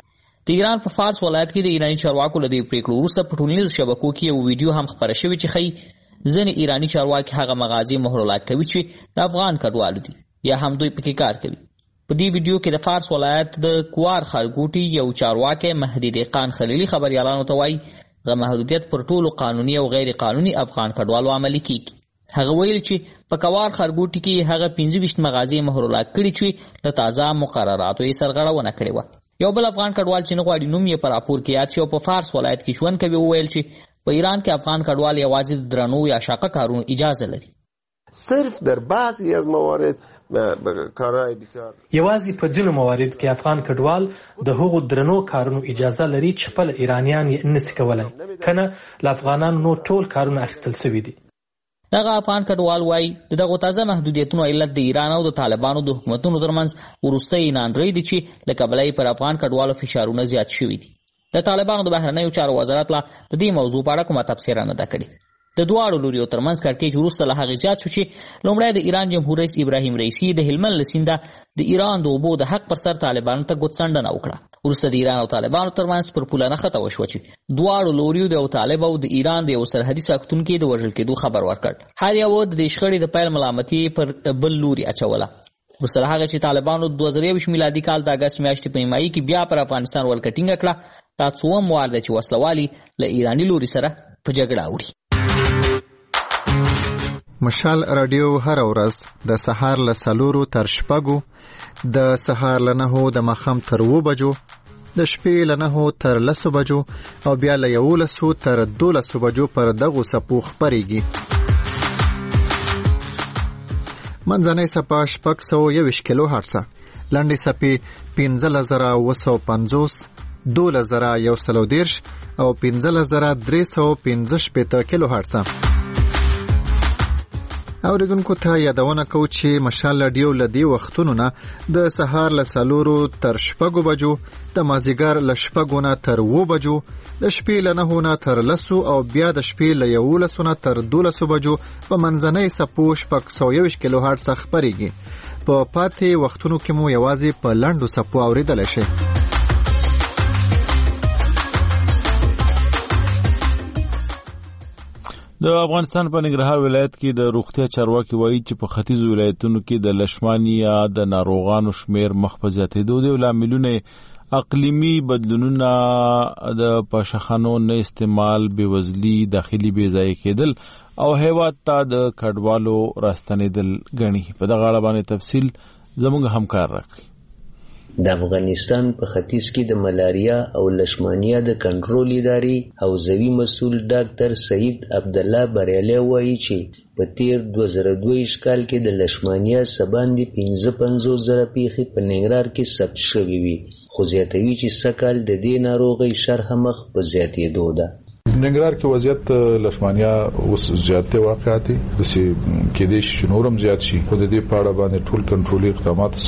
د ایران په فارس ولایت کې د ایرانی چارواکو له دې پریکړو وروسته په ټولنیزو شبکو کې یو ویډیو هم خپره شوی چې ښایي ځینې ایرانی چارواکي هغه مغازې مهرلاک کوي چې د افغان کډوالو دي یا هم دوی پکې کار کوي. په دې ویډیو کې د فارس ولایت د کوار خارګوټي یو چارواکي مهدي دهقان خلیلي خبريالانو ته وایي غو محدودیت پر ټولو قانوني او غیر قانوني افغان کډوالو عملي کیږي. هغه ویل چې په کوار خارګوټي کې هغه پنځه ویشت مغازې مهرلاک کړي چې له تازه مقرراتو یې سرغړونه کړې وه. یو بل افغان کډوال چې نه غواړي نوم یې په راپور کې یاد شي او په فارس ولایت کې ژوند کوي وویل چې په ایران کې افغان کډوال یوازې د درنو یا شاقه کارونو اجازه لري. صرف در بعضی از موارد کارهای بسیار. یوازې په ځینو مواردو کې افغان کډوال د هغو درنو کارونو اجازه لري چې خپل ایرانیان یې نشي کولای، کنه له افغانانو نو ټول کارونه اخیستل شوي دي. دغه افغان کډوال وایي د دغو تازه محدودیتونو علت د ایران او د طالبانو د حکومتونو ترمنځ وروستۍ ناندرۍ دي چې له کبله یې پر افغان کډوالو فشارونه زیات شوي دي. د طالبانو د بهرنیو چارو وزارت لا د دې موضوع په اړه کومه تبصره نه ده کړې. د دواړو لوریو ترمنځ کړکېچ وروسته له هغې زیات شو چې لومړی د ایران جمهور رئیس ابراهیم رئیسي د هلمند له سینده د ایران د اوبو د حق پر سر طالبانو ته ګوتڅنډنه وکړه. وروسته د ایران او طالبانو ترمنځ پر پوله نښته وشوه چې دواړو لوریو د یو طالب او د ایران د یو سرحدي ساکتونکي د وژل کېدو خبر ورکړ. هر یو د دې شخړې د پیل ملامتي پر بل لوري اچوله. وروسته له هغه چې طالبانو د دوه زره یوویشت میلادي کال د اګست میاشتې په نیمایي کې بیا پر افغانستان ولکه ټینګه کړه، دا څووم وار دی چې وسلوالي له ایراني لوري سره په جګړه اوړي. مشال رادیو هر ورځ د سهار له څلورو تر شپږو، د سهار له نهو د ماښام تر اووه بجو، د شپې له نهو تر لسو بجو او بیا له یولسو تر دولسو بجو پر دغو څپو خپرېږي. منځنۍ څپه شپږ سوه یوویشت کیلو هرڅه، لنډې څپې پنځلس زره اووه سوه پنځوس، دولس زره یو سل او دېرش او پنځلس زره درې سوه پنځه شپېته کیلو هرڅه. اوریدونکو ته یادونه کوو چې مشال رادیو له دې وختونو نه د سهار له څلورو تر شپږو بجو، د مازدیګر له شپږو نه تر اووه بجو، د شپې له نهو نه تر لسو او بیا د شپې له یولسو نه تر دولسو بجو په منځنۍ څپو شپږ سوه یوویشت کیلو هرڅه خپرېږي. په پاتې وختونو کې مو یوازې په لنډو څپو اورېدلی شئ. د افغانستان په ننګرهار ولایت کې د روغتیا چارواکي وایي چې په ختیځو ولایتونو کې د لشمانیا د ناروغانو شمیر مخ په زیاتېدو دی. لاملونه اقلیمي بدلونونه، د پاشخانو نه استعمال، بېوزلي، داخلي بېځایه کېدل او هیواد ته د کډوالو راستنېدل ګڼي. په دغه اړه باندې تفصیل زموږ همکار راکړي. د افغانستان په ختیځ کې د ملاریا او لشمانیا د کنټرول ادارې حوزوي مسؤل ډاکټر سعید عبدالله بریالی وایي چې په تیر دوه زره دوه کال کې د لشمانیا څه باندې پنځه پنځوس زره پیښې په ننګرهار کې ثبت شوې وي، خو زیاتوي چې سږکال د دې ناروغۍ شرحه مخ په زیاتېدو ده. ننګرهار کې وضعیت لشمانیا اوس زیاتې واقعات دي، داسې کېدای شي چې نور هم زیات شي، خو د دې په اړه باندې ټول کنټرولي اقدامات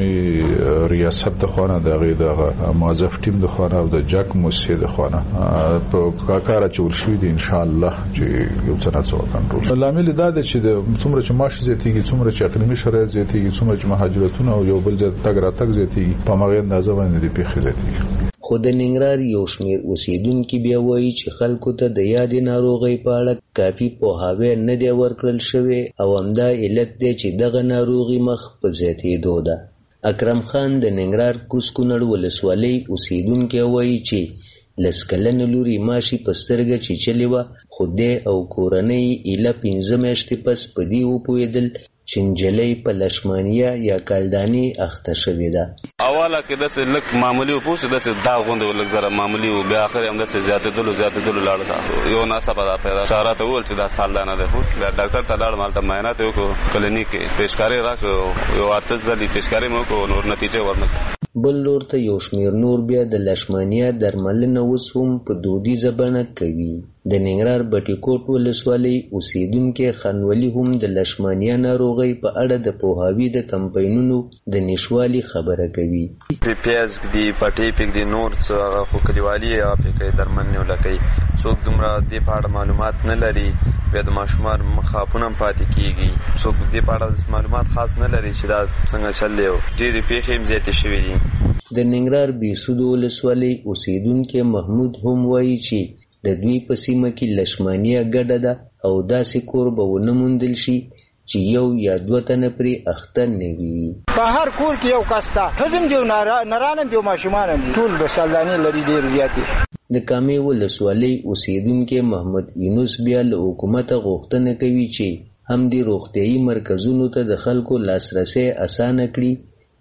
ساتامي ریاست د خوا نه، د هغې د موظف ټیم د خوا نه او د جاک موسسې د خوا نه په کار اچول شوي دي انشاءالله چې یو څه ناڅه کنټرول. لامل دا دی چې د څومره چې معاش زیاتېږي، څومره چې اقلیمي شرایط زیاتېږي، څومره چې مهاجرتونه او یو بل ځای تګ راتګ زیاتېږي، په هماغې اندازه باندې د پیښې زیاتېږي. خو د ننګرهار یو شمېر اوسېدونکي بیا وایي چې خلکو ته د یادې ناروغۍ په اړه کافي پوهاوی نه دی ورکړل شوی او همدا علت دی چې دغه ناروغي مخ په زیاتېدو ده. اکرم خان د ننګرهار کوز کونړ ولسوالۍ اوسېدونکی وایي چې لس کلنه لور یې ماشي په سترګه چیچلې وه، خو دی او کورنۍ ایله پنځه میاشتې پس په دې وپوهېدل چې نجلۍ په لشمانیا یا کالداني اخته شوې ده. اوله کې داسې لږ معمولي و، پوه شو، داسې داغ غوندې و، لږ ذره معمولي و، بیا اخر یې هم داسې زیاتېدلو زیاتېدلو لاړه ده. یو ناڅاپه دا پیدا شو، راته وویل چې دا سال دا نه دی. بیا ډاکټر ته لاړم، هلته معاینات یې وکړو، کلینیک کې پیشکاري راکړو، یو اته ځلې پیشکاري مې وکړو، نور نتیجه ورنه کړه. بل لور ته یو شمېر نور بیا د لشمانیا درملنه اوس هم په دودیزه بڼه کوي. د ننګرهار بټي کوټ ولسوالۍ اوسېدونکی خانولي هم د لشمانیا ناروغۍ په اړه د پوهاوي د کمپاینونو د نشوالي خبره کوي. پیاز دی پټې پک دی نور څه خو کلیوالي افریقای درملنه ولکې څوک دومره دې په اړه معلومات نه لري، بیا د ماشومان مخاپونه پاتې کیږي، څوک دې په اړه معلومات خاص نه لري چې دا څنګه چل دی. ډېرې پیښې هم زیاتې شوې دي. د ننګرهار بیسود ولسوالۍ اوسېدونکی محمود هم وایي چې د دوی په سیمه کې لشمانیا ګډه ده او داسې کور به ونه موندل شي چې یو یا دوه تنه پرې اخته نه وي. په هر کور کې یو کس ته ښځې دي، نران دي، ماشومان دي، ټول د سلدانې لري ډېر زیاتې. د کامې ولسوالۍ اوسېدونکی محمد یونس بیا له حکومته غوښتنه کوي چې هم دې روغتیایي مرکزونو ته د خلکو لاسرسی اسانه کړي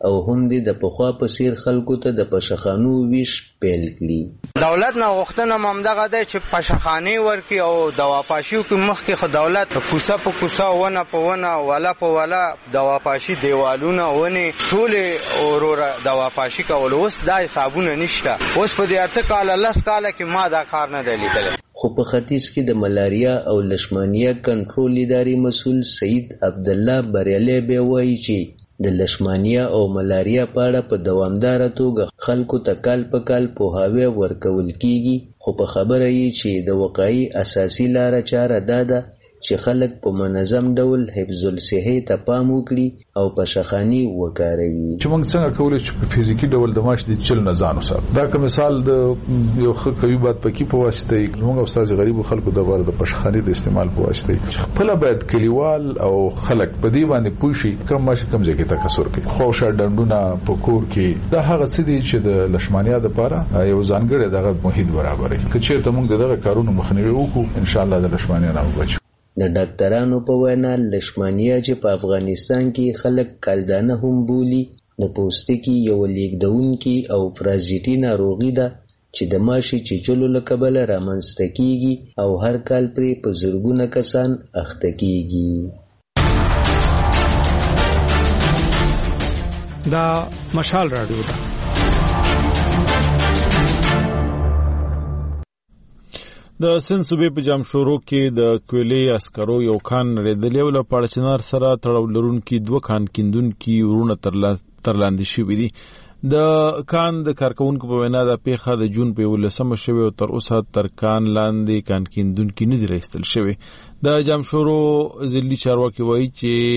او هم دې د پخوا په څیر خلکو ته د پشخانو ویش پیل کړي. دولت نه غوښتنه ممدغه ده چې پشخاني ورکي او دواپاشي کې مخکې خو دولت کوسه په کوسه ونه په ونه ولا په ولا دواپاشي دیوالونه ونه ټول اورور دواپاشي کول. اوس دا حسابونه نشته. اوس په دې اته کال لس کال کې ما دا کار نه دی لیدلی. خو په ختیځ کې د ملاریا او لشمانیا کنټرول ادارې مسؤل سید عبدالله بریالی به وایي چې د لشمانیا او ملاریا په اړه په دوامداره توګه خلکو ته کال په کال پوهاوی ورکول کیږي، خو په خبره یې چې د وقایي اساسي لاره چاره دا ده چې خلک په منظم ډول حفظ الصحه ته پام وکړي او پشخاني وکاروي. چې موږ څنګه کولای چې په فزیکی ډول د ماش د چل نه ځان وساتو. دا که مثال د یو ښه کوي باد پکې په واسطه موږ استاد غریب خلکو د بار د پشخاني د استعمال په واسطه خپل باید کلیوال او خلک په دې باندې پوښي کم ماش کم ځای کې تکثر کوي. خو شر ډندونه په کور کې دا هغه څه دي چې د لشمانیا د لپاره یو ځانګړی دغه محیط برابرې. که چیرته موږ دغه کارونه مخنیوي وکړو ان شاء الله د لشمانیا نه وبچو. د ډاکټرانو په وینا لشمانیا چې په افغانستان کې خلک کالدانه هم بولي د پوستکي یو لیږدونکي او پرازیټي ناروغي ده چې د ماشي چیچلو له کبله رامنځته کیږي او هر کال پرې په زرګونه کسان اخته کیږي. دا مشال رادیو ده. د سند صوبې په جامشورو کې د کویلې عسکرو یو کان نړېدلی او له پاړچنار سره تړاو لرونکي دوه کان کیندونکي ورونه ترلاندې شوي دي. د کان د کارکونکو په وینا د پیښه د جون په یولسمه شوې او تر اوسه تر کان لاندې کان کیندونکي نه دي راایستل شوي. د جامشورو ضلعي چارواکي وایي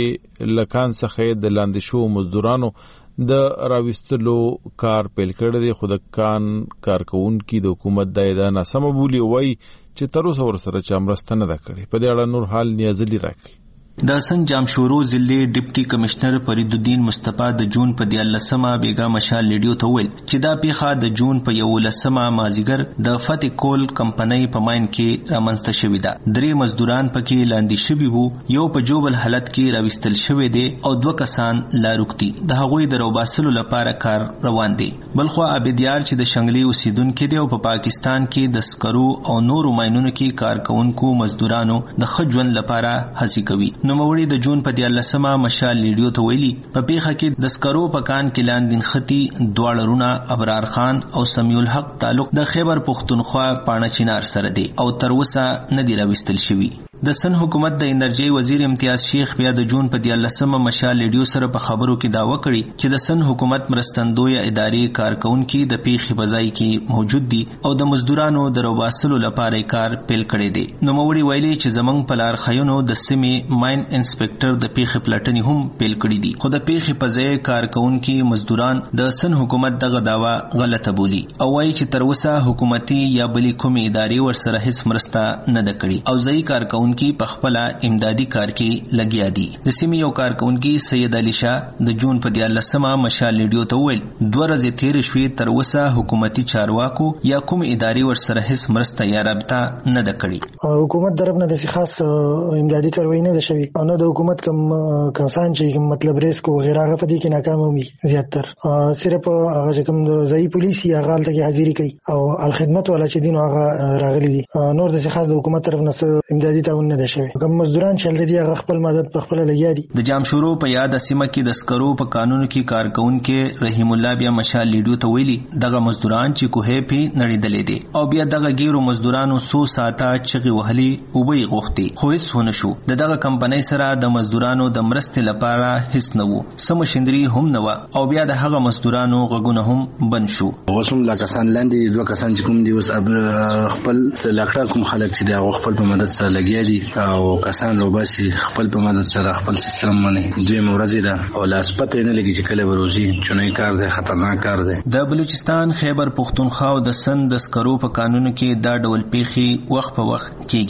چې له کان څخه د لاندې شوو مزدورانو د راوستلو کار پیل کړی دی، خو د کان کارکونکي د حکومت دا ادعا ناسمه بولي او وایي چې تر اوسه ورسره چا مرسته نه ده کړې. په دې اړه نور حال نیازلي راکړي. د سن جامشورو ضلع ډیپټي کمشنر فرید الدین مصطفی د جون په دیارلسمه بیګا مشال لیډیو ته ویل چې دا پیښه د جون په یولسمه مازیګر د فتح کول کمپنۍ په ماین کې رامنځته شوې ده. درې مزدوران پکې لاندې شوي وو، یو په جوبل حالت کې راوستل شوی دی او دوه کسان لا روغتي. د هغوی د روباسلو لپاره کار روان دی. بلخو عبدیار چې د شنګلي اوسیدونکو دی او په پاکستان کې د سکرو او نورو ماینونو کې کارکونکو مزدورانو د ښه ژوند لپاره هڅې کوي. نو موړي د جون په دیارلسمه مشال لیډیو ته ویلي په پیښه کې د سکرو په کان کې لاندین خطي دواړه رونه ابرار خان او سمیع الحق تعلق د خیبر پختونخوا پاڼه چینار سره دی او تر اوسه نه دی راوستل شوی. د سن حکومت د انرژي وزیر امتیاز شیخ بیا د جون په دیارلسمه مشال لیډیو سره په خبرو کې داوا کړی چې د سن حکومت مرستندوی ادارې کارکونکو د پیښې بځای کې موجود دي او د مزدورانو د روباسلو لپاره کار پیل کړی دی. نو موړي ویلي چې زمنګ په لار خیونو د سیمې ماین انسپکټر د پیښې پلټنې هم پیل کړی دي، خو د پیښې په ځای کارکونکو مزدوران د سن حکومت دغه داوا غلطه بولی او وایي چې تر اوسه حکومتي یا بلې کومې ادارې ورسره هیڅ مرسته نه ده کړې او ځای کارکونکو کی په خپل امدادي کار کې لګیا دي. د سیمې یو کارکونکي سید علي شاه د جون په دیارلسمه مشال لیډیو ته ویل دوه ورځې تیر شوې تر اوسه حکومتي چارواکو یا کوم ادارې ورسره هیڅ مرسته یا رابطه نه ده کړې. حکومت طرف نه د خاص امدادي کاروایی نه ده شوی او نه د حکومت کوم کسان چې مطلب ریسک او غیره هغه په دې کې ناکام وي زیاتر. صرف هغه کوم د ځای پولیس یا غالته کې حاضری کوي او الخدمت ولا چې دین هغه راغلي دي. نور د خاص د حکومت طرف نه امدادي ته نه ده شوی. کوم مزدوران چې لدی هغه خپل مدد په خپل لګیا دي. د جامشورو په یاد سیمه کې د سکرو په قانون کې کارکونکو رحیم الله بیا مشال لیډیو ته ویلي دغه مزدوران چې کوه پی نړیدلې دي او بیا دغه ګیرو مزدورانو سو ساته چغي وهلي او به غوښتي خو هیڅ ونه شو. دغه کمپنۍ سره د مزدورانو د مرستې لپاره هیڅ نه وو، سم شندري هم نه و او بیا د هغه مزدورانو غږونه هم بند شو. اوسم لا کسان لاندې دوه کسان چې کوم دي اوس خپل لاکټر کوم خلک چې دا خپل په مدد سره لګیا دي او کسان روباسي خپل په مدد سره خپل سیستم باندې دوی مورزي ده او لاس پته نه لګي چې کله وروزي چونې کار دی خطرناک کار دی. د بلوچستان خیبر پختونخوا او د سند د سکرو په قانون کې دا ډول پیښې وخت په وخت کیږي.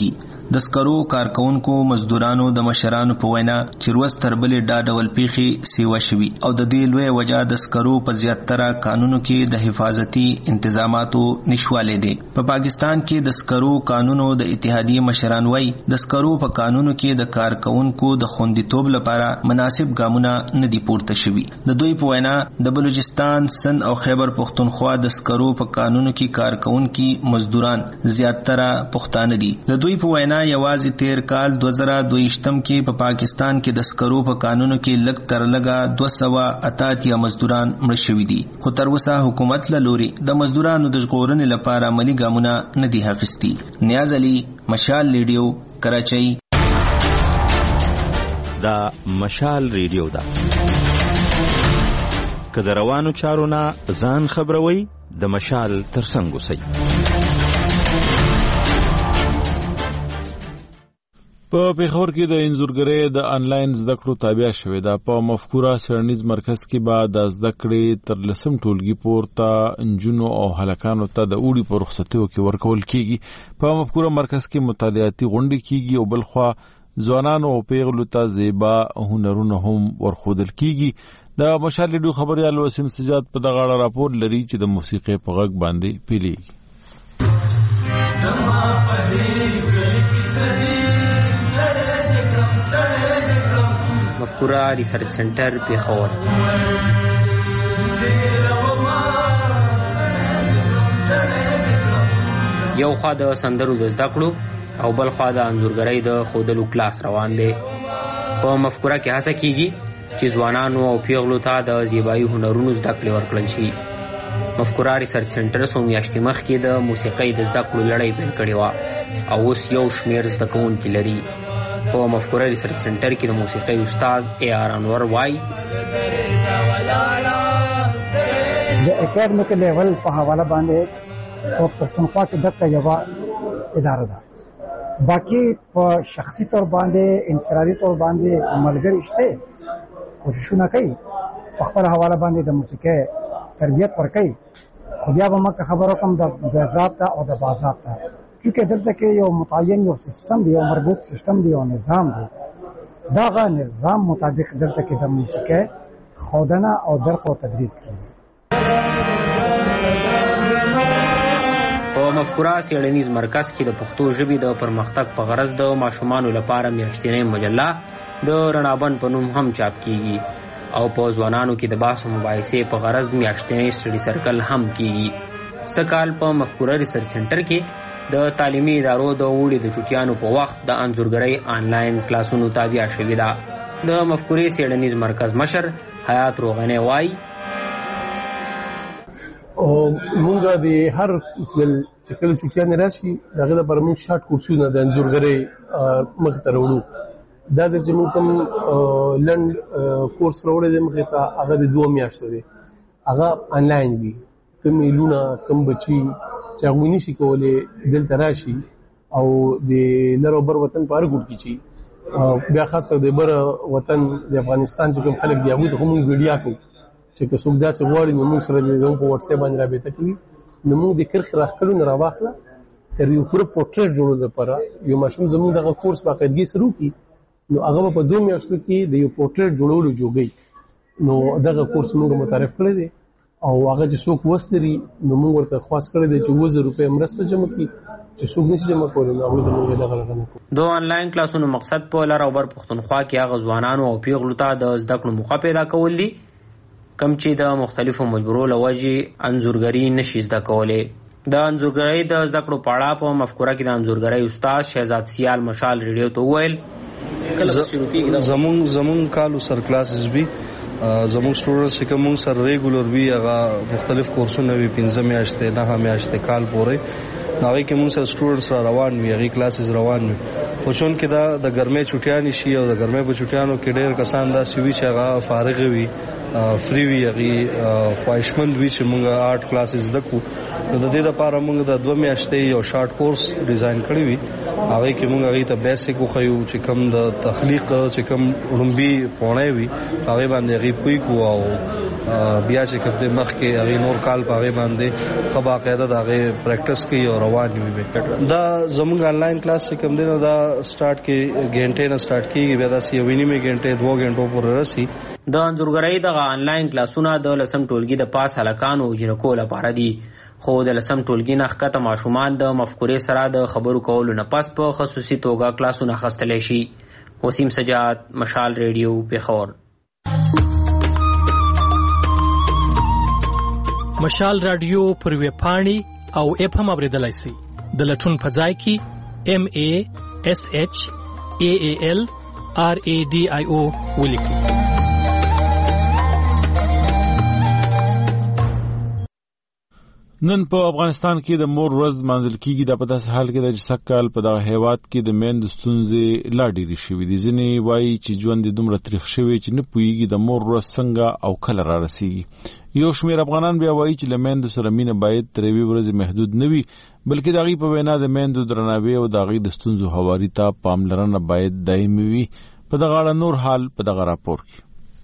د سکرو کارکونکو مزدورانو د مشرانو په وینا چې روز تر بلې دا ډول پیښې سیوا شوي او د دې لویه وجه د سکرو په زیاتره قانونو کې د حفاظتي انتظاماتو نشوالی دی. په پاکستان کې د سکرو قانونو د اتحادیې مشران وایي د سکرو په قانونو کې د کارکونکو د خوندیتوب لپاره مناسب ګامونه نه دي پورته شوي. د دوی په وینا د بلوچستان، سند او خیبر پختونخوا د سکرو په قانونو کې کارکونکي مزدوران زیاتره پښتانه دي. د دوی په وینا یوازې تیر کال دوه زره دویشتم کې په پاکستان کې د سکرو په قانونو کې لږ تر لږه دوه سوه اته اتیا مزدوران مړه شوي دي، خو تر اوسه حکومت له لوري د مزدورانو د ژغورنې لپاره عملي ګامونه نه دي اخیستي. نیاز علي، مشال ریډیو، کراچۍ. دا مشال ریډیو ده، که د روانو چارو نه ځان خبروي د مشال ترڅنګ اوسئ. په پیښور کې د انځورګرۍ د انلاین زده کړو تابع شوې ده. په مفکوره څېړنیز مرکز کې به د زده کړې تر لسم ټولګي پورته نجونو او هلکانو ته د اوړي په رخصتیو کې ورکول کېږي. په مفکوره مرکز کې مطالعاتي غونډې کېږي او بلخوا ځوانانو او پیغلو ته زیبا هنرونه هم ورښودل کېږي. د مشال ریډیو خبریال وسیم سجاد په دغه اړه راپور لري چې د موسیقۍ په غږ باندې پیلېږي. مفکوره ریسرچ سنټر پیښور. یو خوا د سندرو د زده کړو او بل خوا د انځورګرۍ د ښودلو کلاس روان دی. په مفکوره کې هڅه کیږي چې ځوانانو او پیغلو ته د زیبایي هنرونو زده کړې ورکړل شي. مفکوره ریسرچ سنټر څو میاشتې مخکې د موسیقۍ د زده کړو لړۍ پیل کړې وه او اوس یو شمېر زده کوونکي لري. په مفکوره ریسرچ سنټر کې د موسیقۍ استاد اے آر انور وای د اکیډمیک لیول په حواله باندې په پښتونخوا کې دغه یوه اداره ده. باقي په شخصي تور باندې انفرادي تور باندې ملګري شته کوششونه کوي په خپل حواله باندې د موسیقۍ تربیت ورکوي، خو بیا به مکه خبرو کوم د بضابطه او د باضابطه، چونکه دلته کې یو متعین یو سیستم دی، یو مربوط سیستم دی، یو نظام دی. دغه نظام مطابق دلته کې د موسیقۍ ښودنه او درس او تدریس کیږي. په مفکوره څېړنیز مرکز کې د پښتو ژبې د پرمختګ په غرض د ماشومانو لپاره میاشتنۍ مجله د رڼابن په نوم هم چاپ کیږي او په ځوانانو کې د بحث او مباحثې په غرض میاشتنۍ سټډي سرکل هم کیږي. سږ کال په مفکوره ریسرچ سنټر کې د تعلیمي ادارو د اوړي د چټیانو په وخت د انځورګرۍ آنلاین کلاسونو تابع شوې ده. د مفکورې څېړنیز مرکز مشر حیات روغنی وایي مونږ د هر ځل چې کله چټیانې راشي د هغې لپاره مونږ شارټ کورسونه د انځورګرۍ مخې ته راوړو. دا ځل چې مونږ کوم لنډ کورس راوړی دی مخې ته هغه د دوه میاشتو دی، هغه آنلاین وي. کوم ایلونه کوم بچي چې هغوی نشي کولی دلته راشي او د لر او بر وطن په هر ګوټ کې چې بیا خاص کر د بر وطن د افغانستان چې کوم خلک دي هغوی ته خو مونږ ویډیا کوو چې که څوک داسې غواړي نو مونږ سره د په واټساپ باندې رابطه کوي. نو مونږ د کرښې راښکلو نه راواخله تر یو پوره پورټریټ جوړولو لپاره یو ماشوم زموږ دغه کورس باقاعدګي سره وکړي نو هغه به په دوه میاشتو کې د یو پورټریټ جوړولو جوګي. نو دغه کورس مونږ متعارف کړی دی او هغه چې څوک وس لري نو موږ ورته خواست کړی دی چې اووه زره روپۍ مرسته جمع کړي، چې څوک نشي جمع کولی نو هغوی ته موږ دغه رقم کوو. د آنلاین کلاسونو مقصد په لر او بر پښتونخوا کې هغه ځوانانو او پیغلو ته د زده کړو موقع پیدا کول دي کوم چې د مختلفو مجبورو له وجې انځورګري نشي زده کولی. د انځورګرۍ د زده کړو په اړه په مفکوره کې د انځورګرۍ استاد شهزاد سیال مشال ریډیو ته وویل زمونږ زمونږ کالو سر کلاسز وي، زمونږ سټوډنټس چې کوم مونږ سره ریګولر وي هغه مختلف کورسونه وي، پنځه میاشتې نهه میاشتې کال پورې هغې کې مونږ سره سټوډنټس را روان وي، هغې کلاسز روان وي. خو چونکې دا د ګرمۍ چوټیانې شي او د ګرمۍ په چوټیانو کې ډېر کسان داسې وي چې هغه فارغ وي، فری وي، هغې خواهشمند وي چې مونږ آرټ کلاسز زده کړو. د دې لپاره موږ د دوه میاشتې یو شارټ کورس ډیزاین کړی وي هغه کې موږ هغه ته بیسیک وخیو چې کوم د تخلیق چې کوم رومبي پونه وي هغه باندې هغه پوي کو او بیا چې کوم د مخ کې هغه نور کال پاره باندې خبا قاعده د هغه پریکټس کوي او روان وي دا زموږ آنلاین کلاس چې کوم دی نو دا سٹارټ کې غنټه نه سٹارټ کیږي بیا دا سی ویني غنټه دوه غنټو پورې راسي د انځورګرۍ د آنلاین کلاسونه د لسم ټولګي د پاس هلکانو جنکو لپاره دي خو د لسم ټولګي نه ښکته ماشومان د مفکورې سره د خبرو کولو نه پس په خصوصي توګه کلاسونه اخیستلی شي. وسیم سجاد، مشال ریډیو، پیښور. مشال رادیو پر ویب پاڼې او اپ هم اوریدلای شئ. د لټون په ځای کې M A S H A A L R A D I O ولیکئ. نن په افغانستان کې د مور ورځ منځل کیږي. د په داسې حال کې د سکهال په دغه هیواد کې د میندو ستونزې لا ډېرې شوې دي. ځینې وایي چې ژوند یې دومره تریخ شوی چې نه پوهېږي د مور ورځ څنګه او کله را رسیږي. یو شمېر افغانان بیا وایي چې له میندو سره مینه باید تر یوې ورځې محدود نه وي، بلکې د هغې په وینا د میندو درناوی او د هغې د ستونزو هواري ته پاملرنه باید دایمي وي. په دغه اړه نور حال په دغه راپور کې.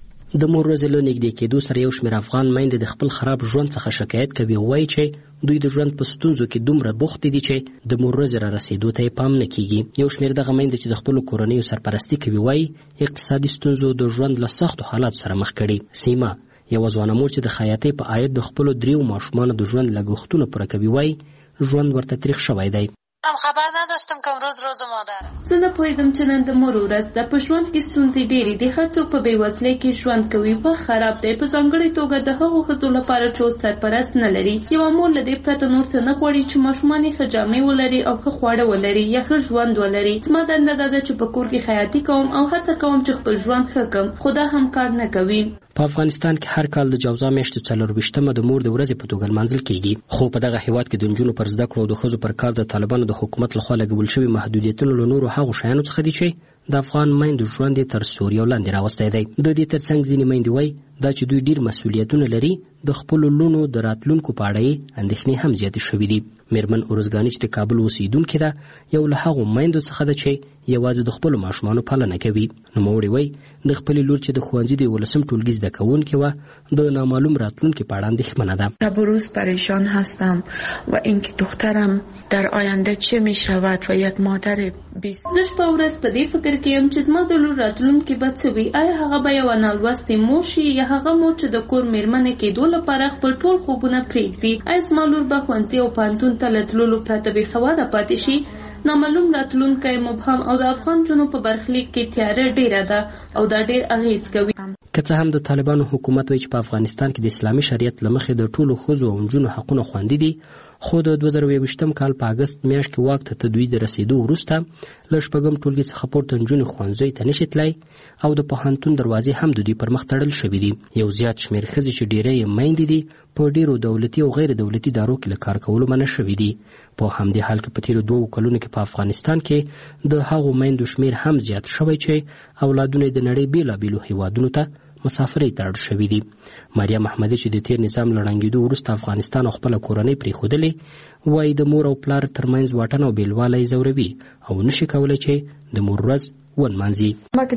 د مور ورځې له نږدې کېدو سره یو شمېر افغان میندې د خپل خراب ژوند څخه شکایت کوي او وایي چې دوی د ژوند په ستونزو کې دومره بوختې دي چې د مور ورځې را رسېدو ته یې پام نه کیږي. یو شمېر دغه میندې چې د خپلو کورنیو سرپرستي کوي وایي اقتصادي ستونزو د ژوند له سختو حالاتو سره مخ کړي. سیمه، یوه ځوانه مور چې د خیاطۍ په عاید د خپلو دریو ماشومانو د ژوند لګښتونه پوره کوي وایي ژوند ورته تریخ شوی دی. من خبر نداشتم که امروز روز مادره. زه نه پوهېدم چې نن د مور ورځ ده. په ژوند کې ستونزې ډېرې دي. هر څوک په بېوزلۍ کې ژوند کوي. وخت خراب دی، په ځانګړې توګه د هغو ښځو لپاره چې اوس سرپرست نه لري. یوه مور له دې پرته نور څه نه غواړي چې ماشومان یې ښه جامې ولري او ښه خواړه ولري یا ښه ژوند ولري. زما دنده دا ده چې په کور کې خیاطي کوم او هڅه کوم چې خپل ژوند ښه کړم، خو دا هم کار نه کوي. په افغانستان کې هر کال د جوزا میاشتې څلرویشتمه د مور د ورځې په توګه لمانځل کیږي، خو په دغه هیواد کې د نجونو پر زده کړو او د ښځو پر کار د طالبانو د حکومت لخوا لګول شوي محدودیتونه له نورو هغو شیانو څخه دي چې د افغان میندو ژوند یې تر سوریو لاندې راوستی دی. د دې ترڅنګ ځینې میندې وایي دا چې دوی ډېر مسؤلیتونه لري، د خپلو لوڼو د راتلونکو په اړه یې اندېښنې هم زیاتې شوي دي. میرمن ارزګاني چې د کابل اوسېدونکې ده یو له هغو میندو څخه ده چې یوازې د خپلو ماشومانو پالنه کوي. نوموړې وایي د خپلې لور چې د ښوونځي د یولسم ټولګي زده کوونکې وه د نامعلوم راتلونکي په اړه اندېښمنه ده. شب و روز پریشان هستم و اینکه دخترم در آینده چه میشود و یک مادر بیست. زه شپه ورځ په دې فکر کې یم چې زما د لور راتلونکي به څه وي. آیا هغه به یوه نالوستې مور شي یا هغه مور چې د کور میرمنې کېدو لپاره خپل ټول خوبونه پرېږدي؟ آیا زما لور به ښوونځي او پوهنتون ته له تللو پرته بې سواده پاتې شي؟ نامعلوم راتلونکی مبهم او د افغان جنو په برخلیک کې تیاره ډیره ده او دا ډیر اغیز کوي. که څه هم د طالبانو حکومت وایي چې په افغانستان کې د اسلامي شریعت له مخې د ټولو ښځو او نجونو حقونه خوندي دي، خو د دوه زره یوویشتم کال په اګست میاشت کې واک ته تدوی د رسېدو وروسته له شپږم ټولګي څخه پورته نجونې ښوونځیو ته نشي تللی او د پوهنتون دروازې هم د دوی پر مخ تړل شوي دي. یو زیات شمېر ښځې چې ډېری یې میندې دي په ډېرو دولتي او غیر دولتي ادارو کې له کار کولو منع شوي دي. په همدې حال کې په تېرو دوو کلونو کې په افغانستان کې د هغو میندو شمېر هم زیات شوی چې اولادونه یې د نړۍ بېلابېلو هیوادونو ته مسافرۍ ته اړ شوي دي. مریم احمدي چې د تېر نظام له ړنګېدو وروسته افغانستان او خپله کورنۍ پرېښودلې، وایي د مور او پلار ترمنځ واټن او بېلوالی ځوروي او نشي کولی چې د مور ورځ ونمانځي.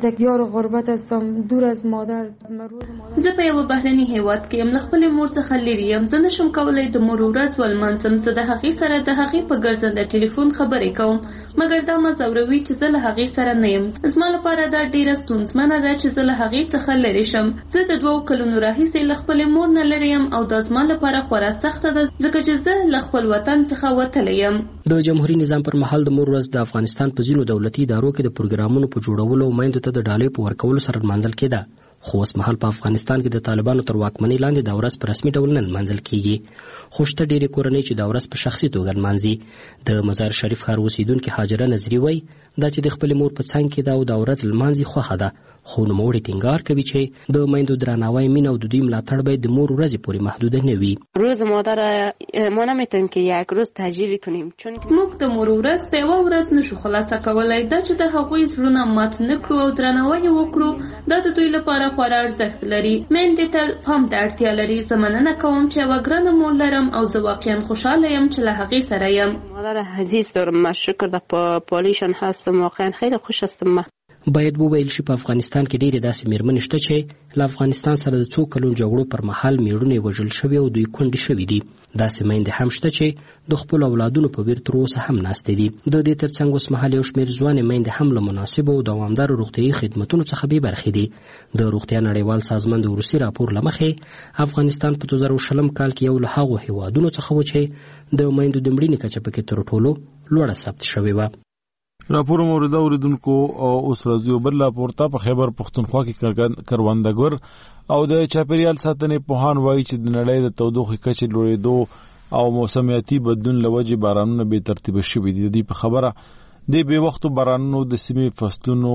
زه په یوه بهرني هیواد کې یم، له خپلې مور څخه لرې یم. زه نشم کولی د مور ورځ ولمانځم. زه د هغې سره د هغې په ګرځنده ټلیفون خبرې کوم، مګر دا ما ځوروي چې زه له هغې سره نه یم. زما لپاره دا ډېره ستونزمنه ده چې زه له هغې څخه لرې شم. زه د دوو کلونو راهیسې له خپلې مور نه لرې یم او دا زما لپاره خورا سخته ده ځکه چې زه له خپل وطن څخه وتلی یم. د جمهوري نظام پر مهال د مور ورځ د افغانستان په ځینو دولتي ادارو کې د پروګرامونو په جوړولو او میندو ته د ډالۍ په ورکولو سره لمانځل کېده، خو اوس مهال په افغانستان کې د طالبانو تر واکمنۍ لاندې دا ورځ په رسمي ډول نه لمانځل کېږي. خو شته ډېرې کورنۍ چې دا ورځ په شخصي توګه لمانځي. د مزار شریف ښار اوسېدونکې هاجره نظري وایي دا چې د خپلې مور په څنګ کې دا او دا ورځ لمانځي خوښه ده، خو نوموړی ټینګار کوي چې د میندو درناوی، مینه او د دوی ملاتړ باید د مور ورځې پورې محدوده نه وي. روز مادر ما نمیتونیم که یک روز تجربه کنیم، چون موږ د مور ورځ په یوه ورځ نشو خلاصه کولی. دا چې د هغوی زړونه مات نه کړو او درناوی یې وکړو دا د دوی لپاره لپاره خورا ارزښت لري. میندې تل پام ته اړتیا لري. زه مننه کوم چې یوه ګرانه مور لرم او زه واقعا خوشحاله یم چې له هغې سره یم. مادر عزیز دارم، مشکر در پالیشان هستم، واقعا خیلی خوش هستم. باید وویل شي په افغانستان کې ډېرې داسې میرمنې شته چې له افغانستان سره د څو کلونو جګړو پر مهال میړونه وژل شوي او دوی کونډې شوي دي. داسې میندې هم شته چې د خپلو اولادونو په ویر تر اوسه هم ناستې دي. د دې ترڅنګ اوس مهال یو شمېر ځوانې میندې هم له مناسبو او دوامدارو روغتیایي خدمتونو څخه بې برخې دي. د روغتیا نړیوال سازمان د وروستي راپور له مخې افغانستان په دوه زره شلم کال کې یو له هغو هیوادونو څخه و چې د میندو د مړینې کچه پکې تر ټولو لوړه ثبت شوې وه. راپور موریده اوریدونکو او اوس راځو بل راپور ته. په خیبر پښتونخوا کې کروندګر او د چاپیریال ساتنې پوهان وایي چې د نړۍ د تودوخې کچې لوړېدو او موسمیاتي بدلون له وجې بارانونه بې ترتیبه شوي دي. د دې په خبره د بې وختو بارانونو د سیمې فصلونو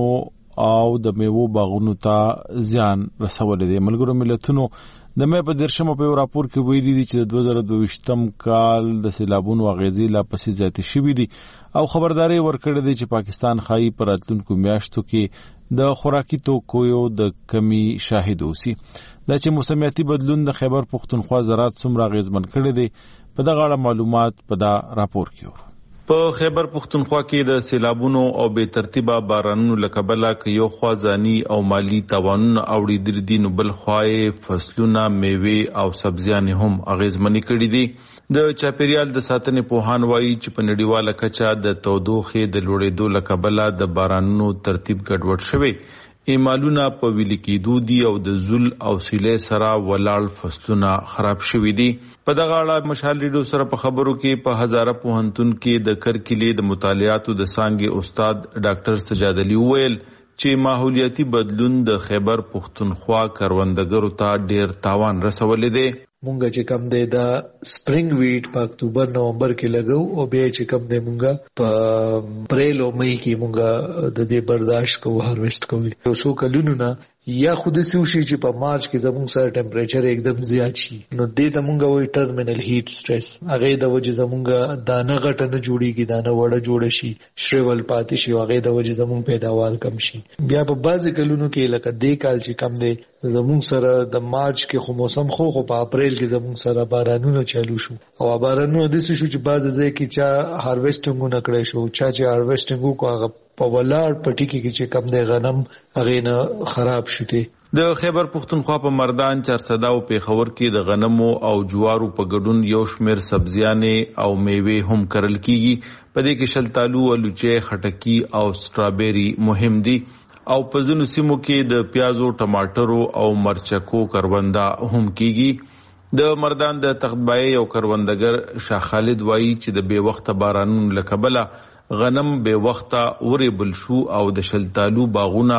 او د میوو باغونو ته زیان رسولی دی. ملګرو ملتونو د مې په دیرشمه په یو راپور کې ویلي دي چې د دوه زره دوه ویشتم کال د سیلابونو اغیزې لا پسې زیاتې شوي دي او خبرداری ورکړې ده چې پاکستان ښایي په راتلونکو میاشتو کې د خوراکي توکو د کمی شاهد اوسي. دا چې موسمیاتي بدلون د خیبر پښتونخوا زراعت څومره اغیزمن کړی دی په دغه اړه معلومات په دا راپور کې ورو. په خیبر پښتونخوا کې د سیلابونو او بې ترتیبه بارانونو له کبله که یو خوا ځاني او مالی تاوانونه اوړېدلي دي نو بل خوا یې فصلونه، میوې او سبزیانې هم اغیزمنې کړي دي. د چاپیریال د ساتنې پوهان وایي چې په نړیواله کچه د تودوخې د لوړېدو له کبله د بارانونو ترتیب ګډوډ شوی. ایمالونه په ویلي کېدو دي او د زول او سیلې سره ولاړ فصلونه خراب شوي دي. په دغه اړه مشال ریډیو سره په خبرو کې په هزاره پوهنتون کې د کرکلې د مطالعاتو د څانګې استاد ډاکټر سجاد علي وویل چې ماحولیاتي بدلون د خیبر پښتونخوا کروندګرو ته ډیر تاوان رسولی دی. مونږ چې کم دی دا سپرینګ ویټ په اکتوبر نومبر کې لګو او بیا چې کم دی مونږ په اپریل او مئی کې مونږ د دې برداشت کوو، هارویسټ کوو. یو څو کلونو نه یا خود سوشي چې په مارچ کې زموږ سره ټمپریچر एकदम زیات شي نو دې د مونږ وای ټرمینل هیټ سټرس هغه د وجه زمونږ دانه غټه نه جوړیږي، دانه وړه جوړ شي، شریول پاتې شي، هغه د وجه زمونږ پیداوار کم شي. بیا په بعضی کلونو کې لکه دې کال چې کم دی زمونږ سره د مارچ کې خو موسم خو خو په اپریل کې زمونږ سره بارانونه چالو شو او بارانونه د څه شو چې بعض ځای کې چا هارویسټینګ نه کړی شو، چا چې هارویسټینګ کو هغه په ولاړ پټی کې چې کم دی غنم هغه نه خراب شوه. د خیبر پښتونخوا په مردان، چارسده او پیښور کې د غنمو او جوارو په ګډون یو شمېر سبزیانې او میوې هم کرل کیږي. په دې کې شلتالو، الوچې، خټکي او سټرابېري مهم دي او په ځینو سیمو کې د پیازو، ټماټرو او مرچکو کرونده هم کیږي. د مردان د تختبای یو کروندګر شاه خالد وایي چې د بې وخته بارانونو له کبله غنم بے وخته ورېبل شو او د شلتالو باغونه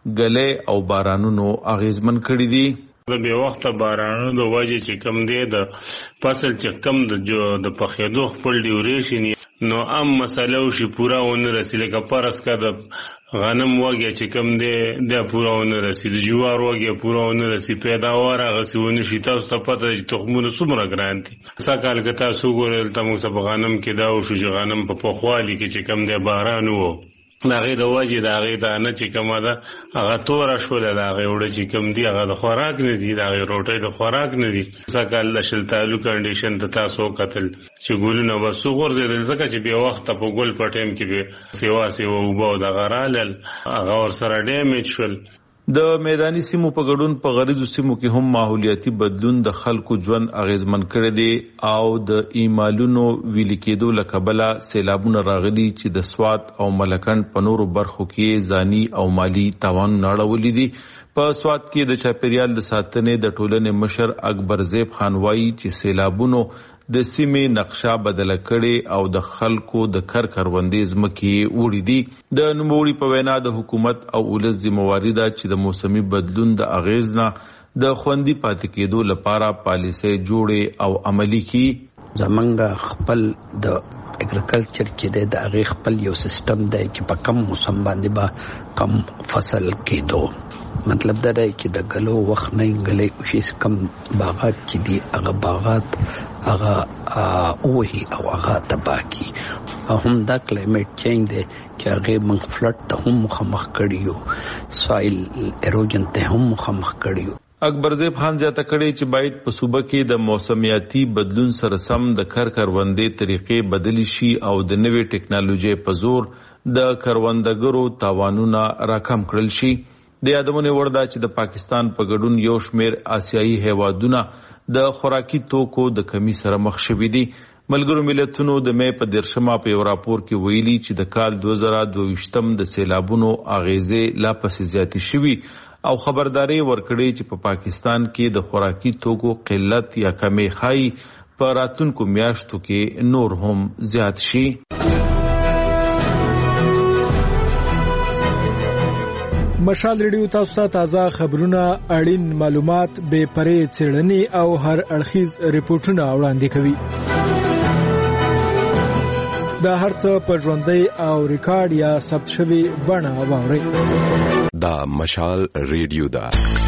ګلې او بارانونو اغیزمن کړي دي. د بے وخته بارانونو د وجې چې کم دی د فصل چې کم د پخېدو خپل ډیوریشن نو عام مسله وشي پوره ونه رسي. لکه فرض که د غنم وږی چې کم دی دا پوره ونه رسي، د جوار وږی پوره ونه رسي، پیداوار هغسې ونه شي. تاسو ته پته ده چې تخمونه څومره ګران دي. سږ کال که تاسو وګورئ دلته موږ په غنم کې دا وشو چې غنم په پوخوالي کې چې کم دی باران و د هغې د وجې د هغې دانه چې کومه ده هغه توره شوله، د هغې اوړه چې کم دي هغه د خوراک نه دي، د هغې روټۍ د خوراک نه دي. سږ کال د شلتالو کنډیشن ته تاسو وکتل چې ګلونه بس وغورځېدل ځکه چې بې وخته په ګل په ټایم کې بې سیوا سیوا اوبه او دغه رالل هغه ورسره ډیمیج شول. د میداني سیمو په ګډون په غریزو سیمو کې هم ماحولیاتي بدلون د خلکو ژوند اغیزمن کړی دی او د ایمالونو ویلي کېدو له کبله سیلابونه راغلي چې د سوات او ملکنډ په نورو برخو کې ځاني او مالی تاوانونه اړولي دي. په سوات کې د چاپیریال د ساتنې د ټولنې مشر اکبر زیب خان وایي چې سیلابونو د سیمې نقشه بدله کړي او د خلکو د کر کروندې ځمکې وړي دي. د نوموړي په وینا د حکومت او ولس ذمہواري ده چې د موسمي بدلون د اغیز نه د خوندي پاتې کېدو لپاره پالیسۍ جوړې او عملي کړي. زمونږ خپل د اګریکلچر چې د هغه خپل یو سیستم دی چې په کم موسم باندې با کم فصل کېدو. مطلب دا دی چې د غلو وخت نه غلې او شي کم باغات چې دي هغه باغات هغه اوهي او هغه تباکی هم دا کلایمټ چینج دی چې هغه موږ فلټ ته هم مخامخ کړیو، سوایل ایروجن ته هم مخامخ کړیو. اکبرزیب خان زیاته کړي چې باید په صوبه کې د موسمیاتي بدلون سره سم د کار کروندې طریقې بدلی شي او د نوې ټکنالوژي په زور د کروندګرو تاوانونه راکم کړل شي. د یادونه ورده چې د پاکستان په ګډون یو شمیر آسیایي هیوادونه د خوراکي توکو د کمی سره مخ شوي دي. ملګرو ملتونو د مې په دیرشمه په یو راپور کې ویلي چې د کال دوه زره دوه ویشتم د سیلابونو اغیزې لا پسې زیاتې شوي او خبرداري ورکړي چې په پا پاکستان کې د خوراکي توکو قلت یا کمی خای په راتلونکو میاشتو کې نور هم زیات شي. مشال ریډیو تاسو ته تازه خبرونه، اړین معلومات، بې پرې څېړنې او هر اړخیز ریپورتونه وړاندې کوي. دا هرڅه په ژوندۍ او ریکارډ یا ثبت شوی بڼه واورئ. دا مشال ریډیو ده.